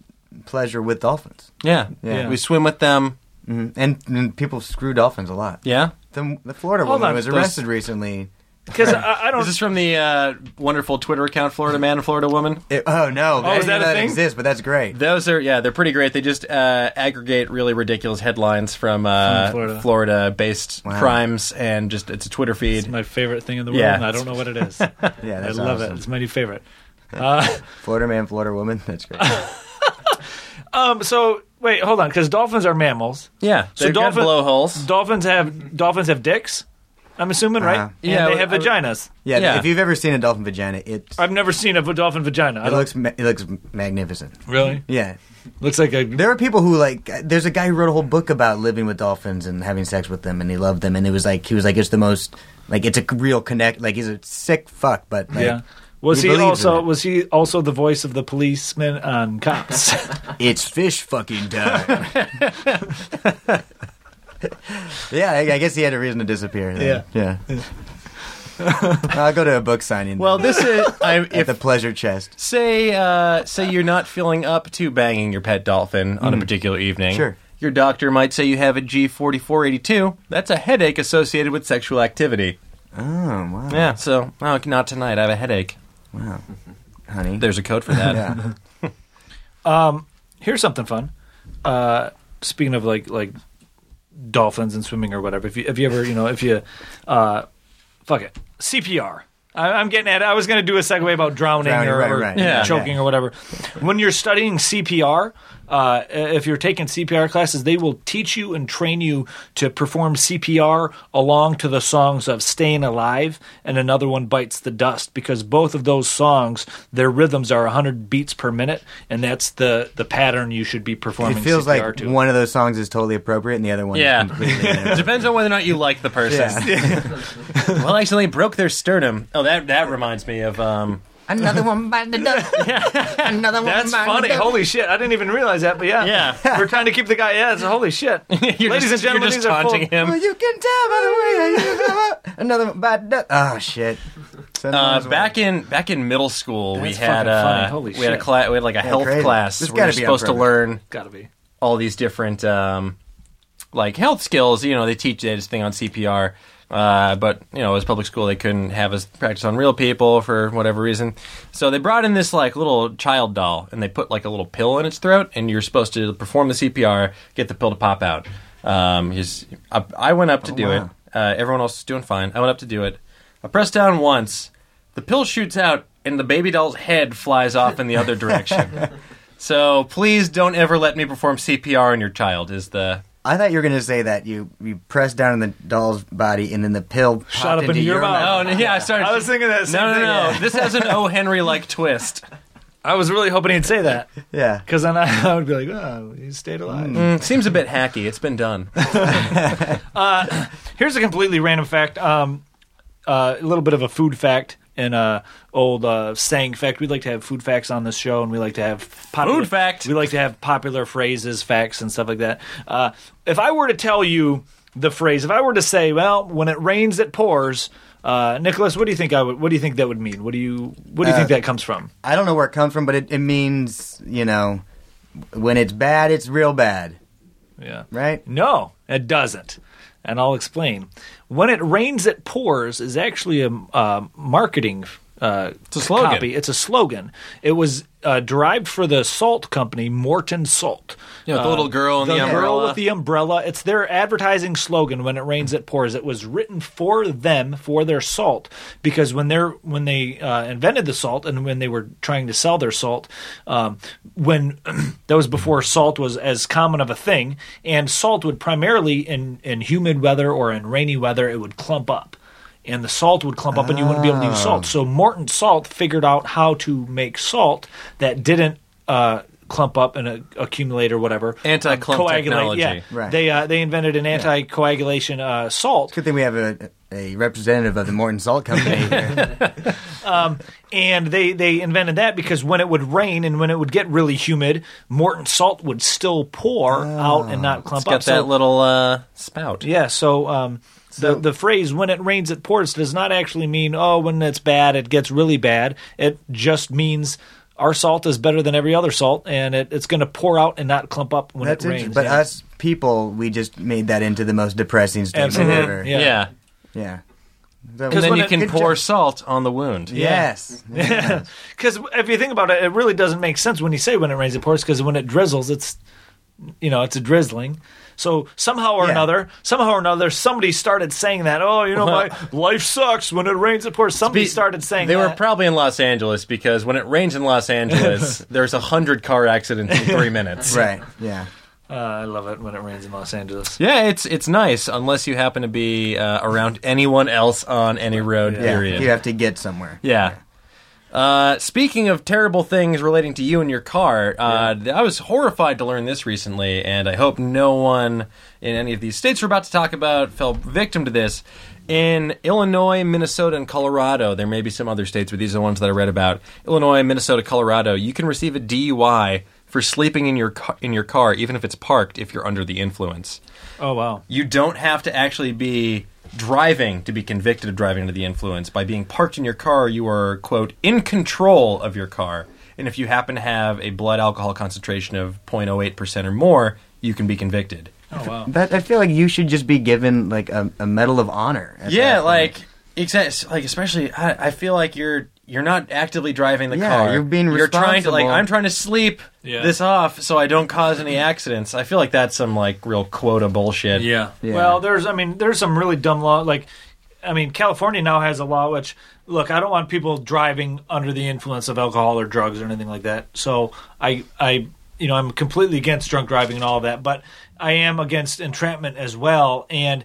pleasure with dolphins.
Yeah.
Yeah.
We swim with them.
Mm-hmm. And people screw dolphins a lot.
Yeah.
The Florida
Hold
woman
on,
was arrested recently.
Because I don't.
Is this from the wonderful Twitter account Florida Man and Florida Woman?
Oh, no. I
is
didn't know
that a thing?
exists, but that's great.
Those are, they're pretty great. They just aggregate really ridiculous headlines from
Florida.
Florida-based crimes, and just it's a Twitter feed.
It's my favorite thing in the world,
Yeah.
and I don't know what it is.
Yeah,
I
that's
love
awesome.
it. It's my new favorite.
Florida Man, Florida Woman. That's great.
So wait, hold on, because dolphins are mammals.
Yeah,
So
they've got blowholes.
Dolphins have dicks. I'm assuming, right? And
Yeah,
they have vaginas.
Yeah, if you've ever seen a dolphin vagina,
I've never seen a dolphin vagina.
it looks magnificent.
Really?
Yeah.
Looks like a.
There are people who there's a guy who wrote a whole book about living with dolphins and having sex with them, and he loved them, and he was like it's the most, it's a real connect, he's a sick fuck, but
Yeah. Was
he
he
believes in
also
it.
was he also the voice of the policeman on Cops?
it's fish fucking time. Yeah, I guess he had a reason to disappear. Then. Yeah. I'll go to a book signing.
Well, this is
at the pleasure chest.
say you're not feeling up to banging your pet dolphin on a particular evening.
Sure.
Your doctor might say you have a G4482. That's a headache associated with sexual activity.
Oh, wow.
Yeah, so not tonight. I have a headache.
Wow. Honey.
There's a code for that.
Yeah.
Here's something fun. Speaking of like dolphins and swimming or whatever, if you ever fuck it, CPR. I'm getting at it. I was going to do a segue about drowning or
right.
choking or whatever. When you're studying CPR, if you're taking CPR classes, they will teach you and train you to perform CPR along to the songs of Staying Alive and Another One Bites the Dust, because both of those songs, their rhythms are 100 beats per minute, and that's the pattern you should be performing
It feels
CPR
like
to.
one of those songs is totally appropriate and the other one
Yeah.
is completely inappropriate.
Depends on whether or not you like the person. Well, I accidentally broke their sternum. Oh, that reminds me of
Another one by the dust. Another one
That's
by
funny.
the dust.
Holy shit. I didn't even realize that, but yeah.
Yeah.
We're trying to keep the guy, holy shit. Ladies and gentlemen,
you're just
these are full.
taunting him.
Well, you can tell by the way you go. Another one by the dust. Oh, shit.
Back in middle school, we
That's
had
fucking funny. Holy
we had a
shit.
class. We had like a health
crazy.
class
This
where you're
gotta be on
supposed to
purpose.
learn
Gotta be.
all these different health skills. They teach you this thing on CPR. But as public school, they couldn't have us practice on real people for whatever reason. So they brought in this little child doll, and they put a little pill in its throat, and you're supposed to perform the CPR, get the pill to pop out. I went up to do it. Everyone else was doing fine. I went up to do it. I pressed down once. The pill shoots out, and the baby doll's head flies off in the other direction. So please don't ever let me perform CPR on your child.
I thought you were going to say that you pressed down in the doll's body and then the pill
Shot
popped
up into your mouth.
Oh, yeah, I started.
I was thinking that same thing.
No. This has an O. Henry-like twist.
I was really hoping he'd say that.
Yeah.
Because then I would be like, oh, he stayed alive.
Seems a bit hacky. It's been done.
Here's a completely random fact. A little bit of a food fact and old saying fact. We like to have food facts on this show, and we like to have
Food fact.
We like to have popular phrases, facts, and stuff like that. If I were to tell you the phrase, if I were to say, "Well, when it rains, it pours," Nicholas, what do you think What do you think that would mean? What do you think that comes from?
I don't know where it comes from, but it means, when it's bad, it's real bad.
Yeah.
Right?
No, it doesn't. And I'll explain. When it rains, it pours is actually a marketing
It's a slogan.
copy. It's a slogan. It was derived for the salt company, Morton Salt.
The little girl in the umbrella.
girl with the umbrella. It's their advertising slogan. When it rains, it pours. It was written for them, for their salt, because when they invented the salt and when they were trying to sell their salt, when that was before salt was as common of a thing, and salt would primarily in humid weather or in rainy weather, it would clump up. And the salt would clump up and you wouldn't be able to use salt. So Morton Salt figured out how to make salt that didn't clump up and accumulate or whatever.
Anti-clump
Coagulate,
technology.
Yeah.
Right.
They invented an anti-coagulation salt.
Good thing we have a representative of the Morton Salt Company here.
And they invented that because when it would rain and when it would get really humid, Morton Salt would still pour out and not clump
It's got
up.
that little spout.
Yeah, so the phrase "when it rains, it pours" does not actually mean, when it's bad, it gets really bad. It just means our salt is better than every other salt, and it's going to pour out and not clump up when it rains.
But us people, we just made that into the most depressing statement ever.
Yeah.
Yeah.
And then you can pour salt on the wound.
Yes.
Because if you think about it, it really doesn't make sense when you say when it rains it pours, because when it drizzles, it's a drizzling. So somehow or another, somebody started saying that. Oh, my life sucks when it rains it pours. Somebody started saying
they
that.
They were probably in Los Angeles, because when it rains in Los Angeles, there's 100 car accidents in 3 minutes.
Right. Yeah.
I love it when it rains in Los Angeles.
Yeah, it's nice, unless you happen to be around anyone else on any road, period.
You have to get somewhere.
Yeah. Speaking of terrible things relating to you and your car, I was horrified to learn this recently, and I hope no one in any of these states we're about to talk about fell victim to this. In Illinois, Minnesota, and Colorado, there may be some other states, but these are the ones that I read about. Illinois, Minnesota, Colorado, you can receive a DUI for sleeping in your car, even if it's parked, if you're under the influence.
Oh, wow.
You don't have to actually be driving to be convicted of driving under the influence. By being parked in your car, you are, quote, in control of your car. And if you happen to have a blood alcohol concentration of 0.08% or more, you can be convicted.
Oh, wow.
But I feel like you should just be given like a Medal of Honor.
Yeah, especially, I feel like you're not actively driving the car.
You're being responsible.
I'm trying to sleep this off so I don't cause any accidents. I feel like that's some real quota bullshit.
Yeah. Well, there's some really dumb law. California now has a law which, look, I don't want people driving under the influence of alcohol or drugs or anything like that. So I'm completely against drunk driving and all of that, but I am against entrapment as well. And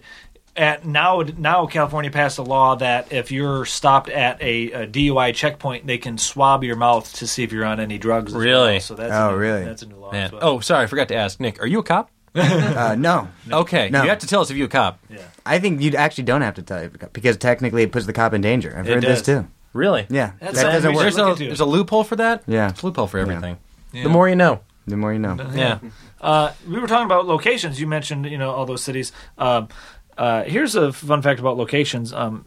now California passed a law that if you're stopped at a DUI checkpoint, they can swab your mouth to see if you're on any drugs.
Really?
So that's
really?
That's a new law.
Man.
As well.
Oh, sorry, I forgot to ask. Nick, are you a cop?
No.
Okay,
No.
you have to tell us if you're a cop.
Yeah.
I think you actually don't have to tell you, because technically it puts the cop in danger. I've heard this too.
Really?
Yeah.
That's
that doesn't work.
There's a loophole for that?
Yeah.
There's a loophole for everything.
Yeah.
The more you know.
The more you know.
Yeah.
We were talking about locations. You mentioned, all those cities. Here's a fun fact about locations.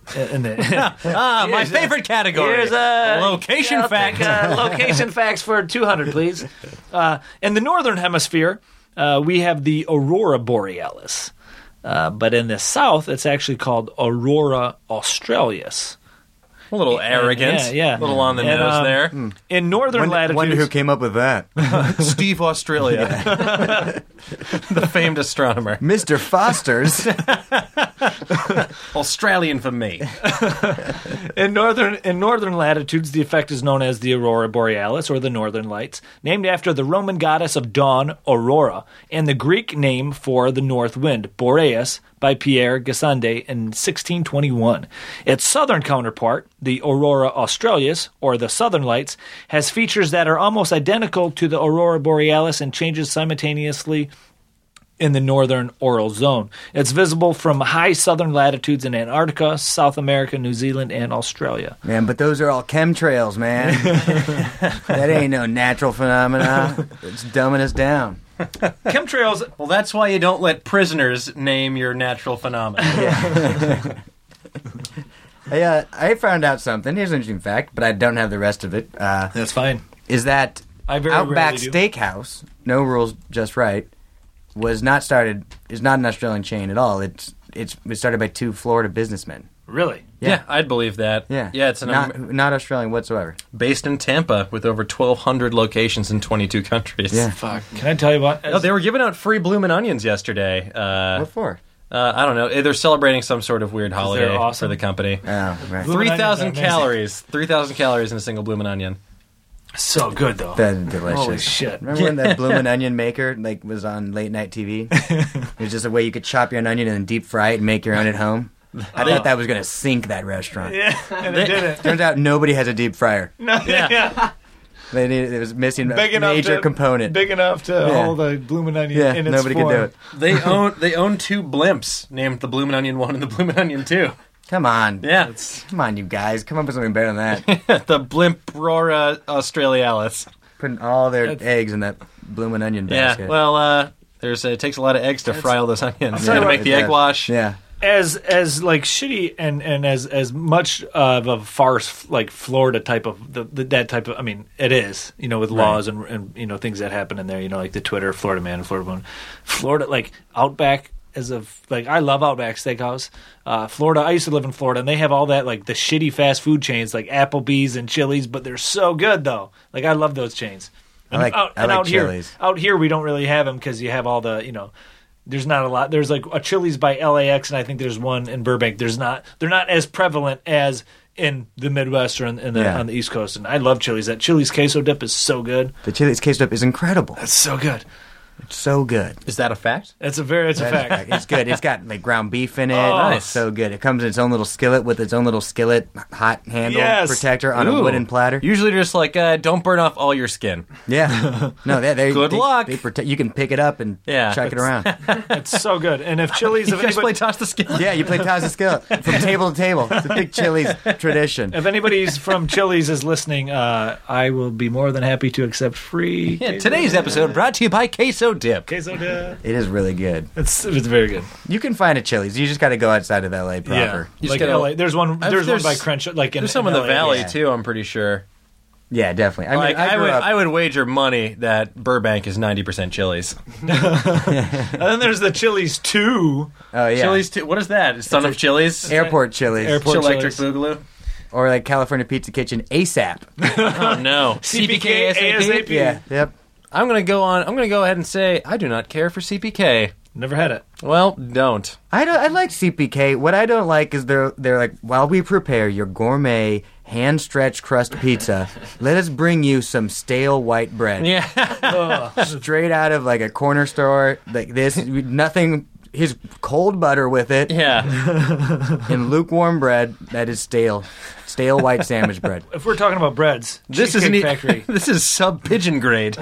My favorite category.
Here's a
location fact.
Location facts for 200, please. In the northern hemisphere, we have the Aurora Borealis. But in the south, it's actually called Aurora Australis.
A little arrogant.
Yeah.
A little on the nose there.
In northern latitudes...
Wonder who came up with that.
Steve Australia. The famed astronomer.
Mr. Foster's.
Australian for me.
In northern latitudes, the effect is known as the Aurora Borealis, or the Northern Lights, named after the Roman goddess of dawn, Aurora, and the Greek name for the north wind, Boreas, by Pierre Gassendi in 1621. Its southern counterpart, the Aurora Australis, or the Southern Lights, has features that are almost identical to the Aurora Borealis and changes simultaneously in the northern auroral zone. It's visible from high southern latitudes in Antarctica, South America, New Zealand, and Australia.
Man, but those are all chemtrails, man. That ain't no natural phenomena. It's dumbing us down.
Chemtrails...
Well, that's why you don't let prisoners name your natural phenomena.
I found out something. Here's an interesting fact, but I don't have the rest of it.
That's fine.
Is that Outback
rarely do.
Steakhouse, No Rules, Just Right, is not an Australian chain at all. It was started by two Florida businessmen.
Really?
Yeah, I'd believe that.
Yeah,
it's
not Australian whatsoever.
Based in Tampa with over 1,200 locations in 22 countries.
Yeah.
Fuck. Can I tell you what?
Oh, they were giving out free Bloomin' Onions yesterday.
What for?
I don't know. They're celebrating some sort of weird holiday
awesome.
for the company.
Oh, right.
3,000 calories. 3,000 calories in a single Bloomin' Onion.
So good, though.
That's delicious.
Holy shit.
Remember when that Bloomin' Onion maker was on late night TV? It was just a way you could chop your onion and then deep fry it and make your own at home. I thought that was going to sink that restaurant.
Yeah, and it didn't.
Turns out nobody has a deep fryer.
No, yeah.
It was missing a major component.
Big enough to hold a Bloomin' Onion in its
nobody
form.
could do it.
They own two blimps named the Bloomin' Onion 1 and the Bloomin' Onion 2.
Come on.
Yeah.
Come on, you guys. Come up with something better than that.
The Blimp Aurora Australis.
Putting all their eggs in that Bloomin' Onion basket.
Yeah, well, it takes a lot of eggs to fry all those onions. You
tell you
gotta
what,
make the
it
egg
does.
wash.
Yeah.
as like shitty and as much of a farce like Florida type of that type of, I mean, it is, you know, with laws and you know, things that happen in there, you know, like the Twitter Florida man and Florida woman. Florida, like Outback as of like, I love Outback Steakhouse. Florida, I used to live in Florida, and they have all that like the shitty fast food chains like Applebee's and Chili's, but they're so good though. Like I love those chains. And
I like
out
Chili's.
Out here we don't really have them because you have all the, you know, there's not a lot. There's like a Chili's by LAX, and I think there's one in Burbank. They're not as prevalent as in the Midwest or on the East Coast. And I love Chili's. That Chili's queso dip is so good.
The Chili's queso dip is incredible.
That's so good.
It's so good.
Is that a fact?
It's a fact.
It's good. It's got like ground beef in it.
Oh.
It's so good. It comes in its own little skillet with its own little skillet hot handle protector on a wooden platter.
Usually just like, don't burn off all your skin.
Yeah. No,
Good luck.
They protect. You can pick it up and chuck it around.
It's so good. And if Chili's...
You guys play toss the skillet?
Yeah, you play toss the skillet from table to table. It's a big Chili's tradition.
If anybody's from Chili's is listening, I will be more than happy to accept free...
Yeah, today's episode brought to you by Queso Dip.
Queso dip.
It is really good.
It's very good.
You can find a Chili's. You just got to go outside of LA proper.
Yeah.
You
Like
just gotta-
LA. There's one by Crenshaw. Like
There's some in the
LA.
valley,
yeah.
too, I'm pretty sure.
Yeah, definitely. I mean,
I would wager money that Burbank is 90% Chili's.
And then there's the Chili's 2.
Oh yeah,
Chili's too. What is that? Son of Chili's?
Airport Chili's,
Airport
Electric
Chili's.
Boogaloo?
or like California Pizza Kitchen ASAP.
Oh no.
CPK ASAP.
Yeah, yep.
I'm gonna go ahead and say I do not care for CPK.
Never had it.
Well, don't.
I like CPK. What I don't like is they're like, while we prepare your gourmet hand stretched crust pizza, let us bring you some stale white bread.
Yeah.
Straight out of like a corner store, like this, nothing. His cold butter with it,
Yeah.
and lukewarm bread that is stale white sandwich bread.
If we're talking about breads,
This
Cheesecake
is
Factory.
This is sub pigeon grade.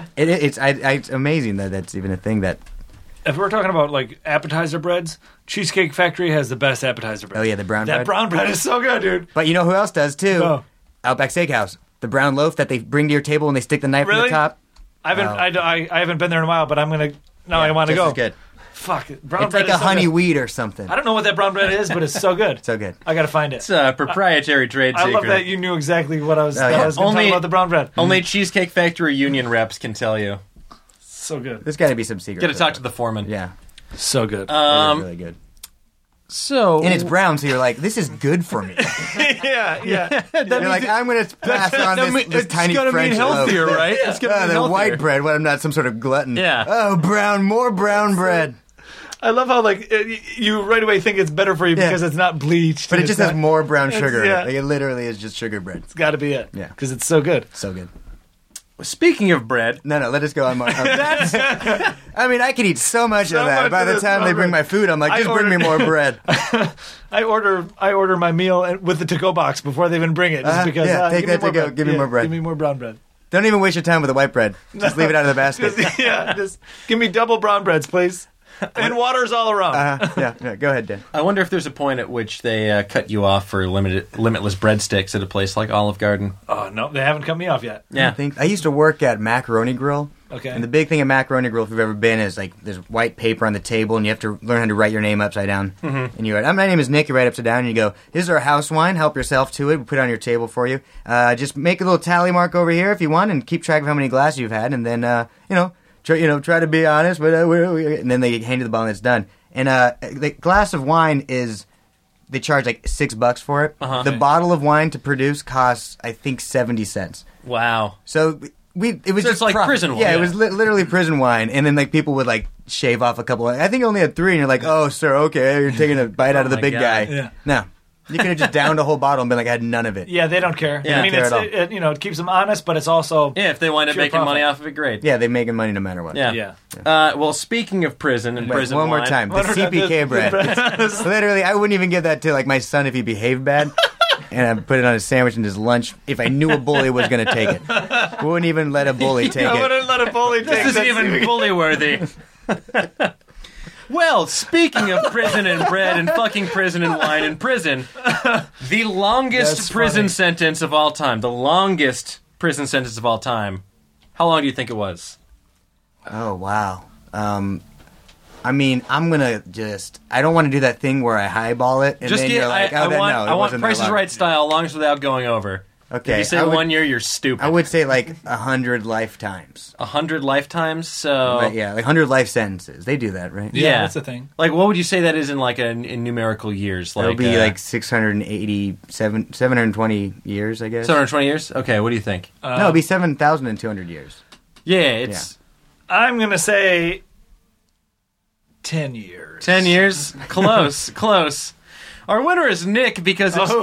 It's amazing that that's even a thing that.
If we're talking about like appetizer breads, Cheesecake Factory has the best appetizer bread.
Oh yeah, the brown bread.
That brown bread is so good, dude.
But you know who else does too?
No.
Outback Steakhouse. The brown loaf that they bring to your table and they stick the knife in
Really?
the top.
I haven't been there in a while, but I'm gonna. Now I want to
Just
go.
as good.
Fuck it. Brown
It's
bread
like a
is so
honey
good.
wheat or something.
I don't know what that brown bread is, but it's so good.
So good.
I gotta find it.
It's a proprietary trade
I
secret.
love that you knew exactly what I was.
Oh, yeah.
I was going to
Only-
talk about the brown bread.
Only Cheesecake Factory union reps can tell you.
So good.
There's got to be some secret.
Got to talk to the foreman.
Yeah,
So good.
it is really good.
So
And it's brown, so you're like, this is good for me.
yeah.
You're like, I'm going to pass on this tiny
gonna
French
mean healthier,
loaf.
right? It's gonna
Oh,
mean
the
healthier.
white bread. When I'm not some sort of glutton.
Yeah.
Oh, more brown bread.
I love how like you right away think it's better for you
Yeah.
because it's not bleached,
But it
and
just
it's
has
not-
more brown
it's-
sugar.
yeah.
Like, it literally is just sugar bread.
It's got to be it.
Yeah.
because it's so good.
So good.
Speaking of bread,
No, let us go on more. I mean, I could eat so much
So
of that.
much
By
of
the
this
time they
brown
bring
bread.
my food, I'm like,
I
just bring me more
ordered-
bread.
I order my meal with the to-go box before they even bring it, just because.
yeah, take
give me
that
more
to go.
bread.
Give me more bread.
Give me more brown bread.
Don't even waste your time with the white bread. Just leave it out of the basket.
Just give me double brown breads, please, and waters all around.
Yeah, go ahead, Dan.
I wonder if there's a point at which they cut you off for limitless breadsticks at a place like Olive Garden.
Oh no, they haven't cut me off yet.
Yeah.
I used to work at Macaroni Grill.
Okay.
And the big thing at Macaroni Grill, if you've ever been, is like there's white paper on the table, and you have to learn how to write your name upside down. Mm-hmm. And you write, my name is Nick. You write upside down, and you go, "This is our house wine. Help yourself to it. We put it on your table for you. Just make a little tally mark over here if you want, and keep track of how many glasses you've had, and then try to be honest. But and then they hand you the bottle, and it's done. And the glass of wine is. They charge like $6 for it.
Uh-huh.
The bottle of wine to produce costs, I think, 70 cents.
Wow.
So it was
So
just
it's like prison wine.
Yeah, it was literally prison wine, and then like people would like shave off a couple. I think I only had 3, and you're like, oh, sir, okay, you're taking a bite out of the
my
big
God.
guy.
Yeah.
No, you could have just downed a whole bottle and been like, I had none of it.
Yeah, they don't care.
Yeah.
I mean,
Don't care
it's,
at all.
it keeps them honest, but it's also
Yeah, if they wind up
Pure
making
profit.
money off of it, great.
Yeah, they're making money no matter what.
Yeah.
Yeah.
Well, speaking of prison and
Wait,
prison
one more
wine-
time, the
One more time,
CPK
the
bread. Literally, I wouldn't even give that to like my son if he behaved bad, and I put it on his sandwich and his lunch if I knew a bully was going to take it. We wouldn't even let a bully take
I
it.
wouldn't let a bully take
This isn't
that.
even bully worthy. Well, speaking of prison and bread and fucking prison and wine and prison, the longest
That's
prison
funny.
sentence of all time. The longest prison sentence of all time. How long do you think it was?
Oh wow. I mean, I'm gonna I don't want to do that thing where I highball it and then you're like,
I want Price is Right style, long as without going over.
Okay.
If you say 1 year, you're stupid.
I would say like 100 lifetimes.
100 lifetimes? So...
But yeah, like 100 life sentences. They do that, right?
Yeah, that's the thing.
Like, what would you say that is in like in numerical years? Like,
it'll be like 720 years, I guess.
720 years? Okay, what do you think?
No, it'll be 7,200 years.
Yeah, it's...
Yeah. I'm going to say 10 years.
10 years? Close, close. Our winner is Nick because it's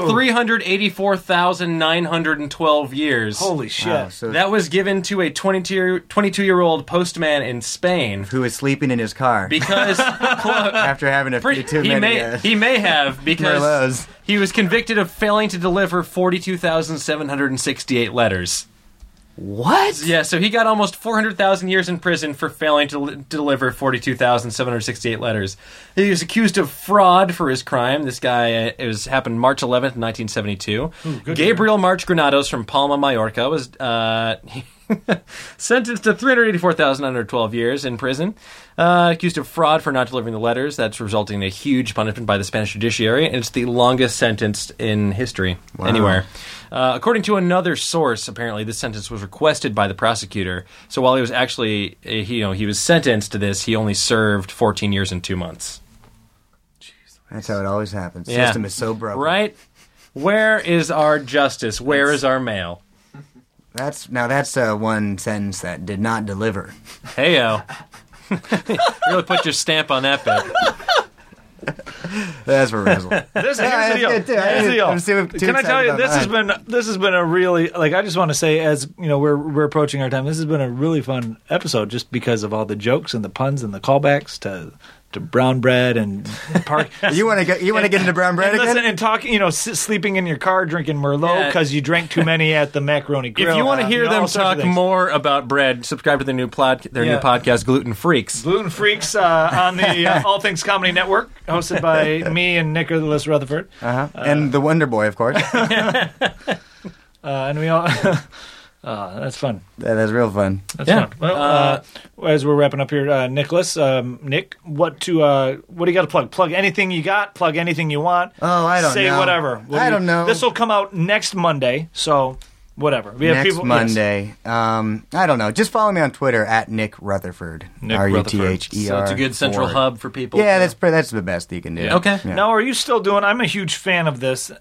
384,912 years.
Holy shit.
Wow, so
that was given to a 22-year-old postman in Spain.
Who was sleeping in his car.
Because...
after having a few too many...
He may have, because
Merlots.
He was convicted of failing to deliver 42,768 letters.
What?
Yeah, so he got almost 400,000 years in prison for failing to deliver 42,768 letters. He was accused of fraud for his crime. This guy, happened March 11th, 1972. Gabriel March Granados from Palma, Mallorca was sentenced to 384,912 years in prison. Accused of fraud for not delivering the letters. That's resulting in a huge punishment by the Spanish judiciary, and it's the longest sentence in history anywhere. According to another source, apparently this sentence was requested by the prosecutor. So while he was actually, he was sentenced to this, he only served 14 years and 2 months.
Jeez, that's how it always happens. The
Yeah.
system is so broken.
Right? Where is our justice? Where is our mail?
That's one sentence that did not deliver.
Heyo. Really put your stamp on that bit.
That's for Razzle.
Here's the deal. Can I tell you, this has been a really, like, I just want to say, as you know, we're approaching our time. This has been a really fun episode, just because of all the jokes and the puns and the callbacks to brown bread and park.
You want to get into brown bread again?
Listen, and talking, sleeping in your car drinking Merlot because you drank too many at the Macaroni Grill.
If you want to hear them talk more about bread, subscribe to their new podcast, Gluten Freaks.
Gluten Freaks on the All Things Comedy Network, hosted by me and Nicholas Rutherford.
And the Wonder Boy, of course.
And we all... that's fun.
That is real fun.
That's fun. Well, as we're wrapping up here, Nicholas, Nick, what do you got to plug? Plug anything you got. Plug anything you want.
Oh, I don't know.
Say whatever.
I don't know.
This will come out next Monday, so whatever. We have
next Monday. Yes. I don't know. Just follow me on Twitter at Nick Rutherford. Rutherford.
So it's a good central hub for people.
Yeah, that's the best you can do.
Yeah. Okay.
Yeah.
Now, are you still doing? I'm a huge fan of this.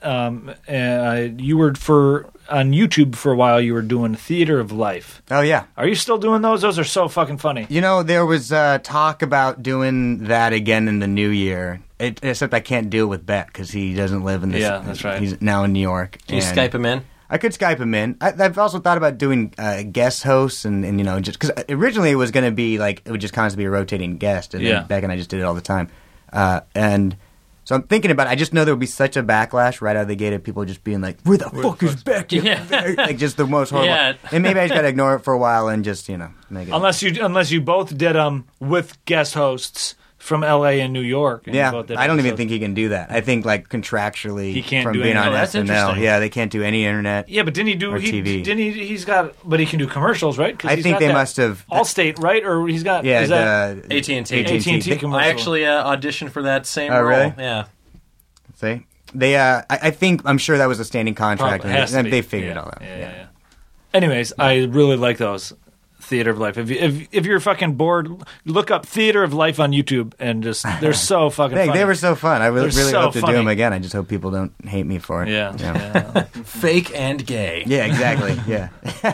You were on YouTube for a while. You were doing Theater of Life.
Oh yeah.
Are you still doing those? Those are so fucking funny.
There was talk about doing that again in the new year. Except I can't deal with Bet because he doesn't live in this.
Yeah, that's right.
He's now in New York.
Can you Skype him in?
I could Skype him in. I've also thought about doing guest hosts and just because originally it was going to be like it would just constantly be a rotating guest, and then Beck and I just did it all the time. And so I'm thinking about it. I just know there would be such a backlash right out of the gate of people just being like, "Where the fuck is Beck?"
Yeah.
Like just the most horrible.
Yeah.
And maybe I just got to ignore it for a while and just make it.
Unless you both did them with guest hosts from L.A. and New York. And
I don't even think he can do that. I think like contractually
he can't
from
do
being on
that's
SNL.
interesting.
Yeah, they can't do any internet.
Yeah, but didn't he do
TV?
He's got, but he can do commercials, right?
I think they must have
Allstate, right? Or he's got
AT&T.
AT&T commercial.
I actually auditioned for that same role.
Really?
Yeah.
See, they. I'm sure that was a standing contract, and they figured it all out.
Yeah. Anyways, I really like those. Theater of Life. If you're fucking bored, look up Theater of Life on YouTube and just they're so fucking funny.
They were so fun. I really
so
hope to
funny.
do them again. I just hope people don't hate me for it.
Yeah.
Fake and gay.
Yeah, exactly. Yeah.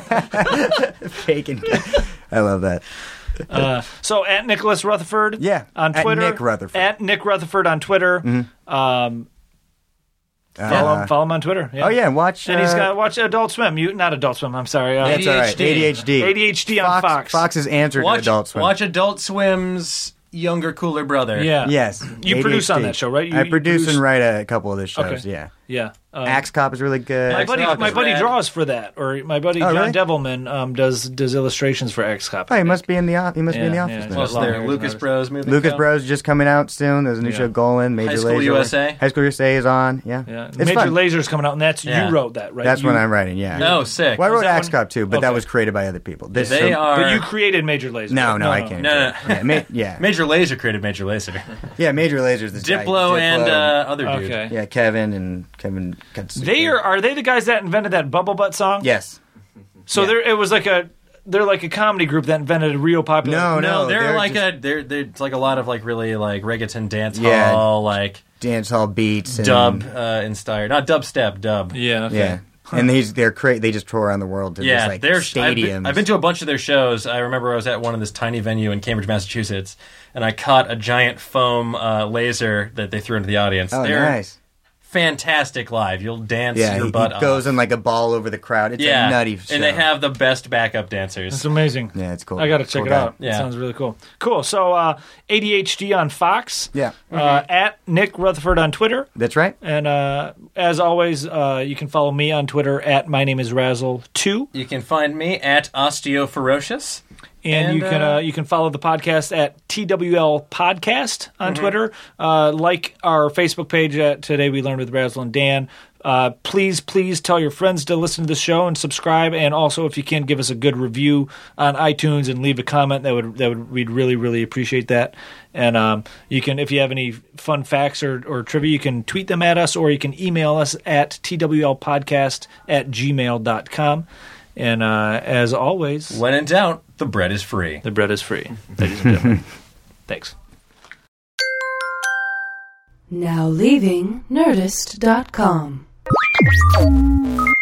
Fake and gay. I love that.
So at Nicholas Rutherford, on Twitter.
At Nick Rutherford.
At Nick Rutherford on Twitter.
Mm-hmm.
Follow him on Twitter. Yeah.
Oh yeah, watch.
And he's got watch Adult Swim. Not Adult Swim. I'm sorry.
That's all right.
ADHD on Fox.
Fox's answer to Adult Swim.
Watch Adult Swim's younger, cooler brother.
Yeah.
Yes.
You produce on that show, right?
I produce and write a couple of the shows.
Okay.
Yeah.
Yeah.
Axe Cop is really good.
My buddy draws for that, or my buddy John
really?
Devilman does illustrations for Axe Cop.
Oh, he must be in the office.
Yeah,
then.
Plus, their Lucas Bros movie.
Lucas Bros just coming out soon. There's a new show, Golan. Major
High School
Lazer.
USA.
High School USA is on. Yeah.
It's
It's
Major
fun.
Laser's coming out, and that's you wrote that, right?
That's what I'm writing. Yeah.
Oh, sick.
Well, I wrote
that
Axe
one?
Cop too, but that
Okay.
was created by other people.
They are.
But you created Major Laser.
No, I can't.
No.
Yeah.
Major Lazer created Major Lazer.
Yeah, Major Laser's the guy.
Diplo and other dude.
Okay.
Yeah, Kevin Katsuki.
Are they the guys that invented that Bubble Butt song?
Yes.
So
Yeah.
they're like a comedy group that invented a real popular.
No,
they're like
just
it's like a lot of like really like reggaeton dance
Yeah.
hall, like
dance hall beats and
dub inspired, not dubstep, dub.
Yeah. Okay.
Yeah. And they just tour around the world to just like stadiums.
I've been to a bunch of their shows. I remember I was at one of this tiny venue in Cambridge, Massachusetts, and I caught a giant foam laser that they threw into the audience.
Oh,
They're
nice.
fantastic live. You'll dance
Yeah,
your
he
butt off.
goes in like a ball over the crowd. It's a nutty show.
And they have the best backup dancers.
It's amazing.
Yeah, it's cool.
I got to check
Cool
it
guy.
out.
Yeah.
It sounds really cool. Cool. So ADHD on Fox.
Yeah.
At Nick Rutherford on Twitter.
That's right.
And as always, you can follow me on Twitter at my name is Razzle2.
You can find me at OsteoFerocious.
And you can follow the podcast at TWL Podcast on Twitter. Like our Facebook page at Today We Learned with Razzle and Dan. Please tell your friends to listen to the show and subscribe. And also, if you can, give us a good review on iTunes and leave a comment. We'd really appreciate that. And you can, if you have any fun facts or trivia, you can tweet them at us, or you can email us at twlpodcast@gmail.com. And as always,
When in doubt, the bread is free.
the bread is free, ladies and gentlemen. Thanks.
Now leaving Nerdist.com.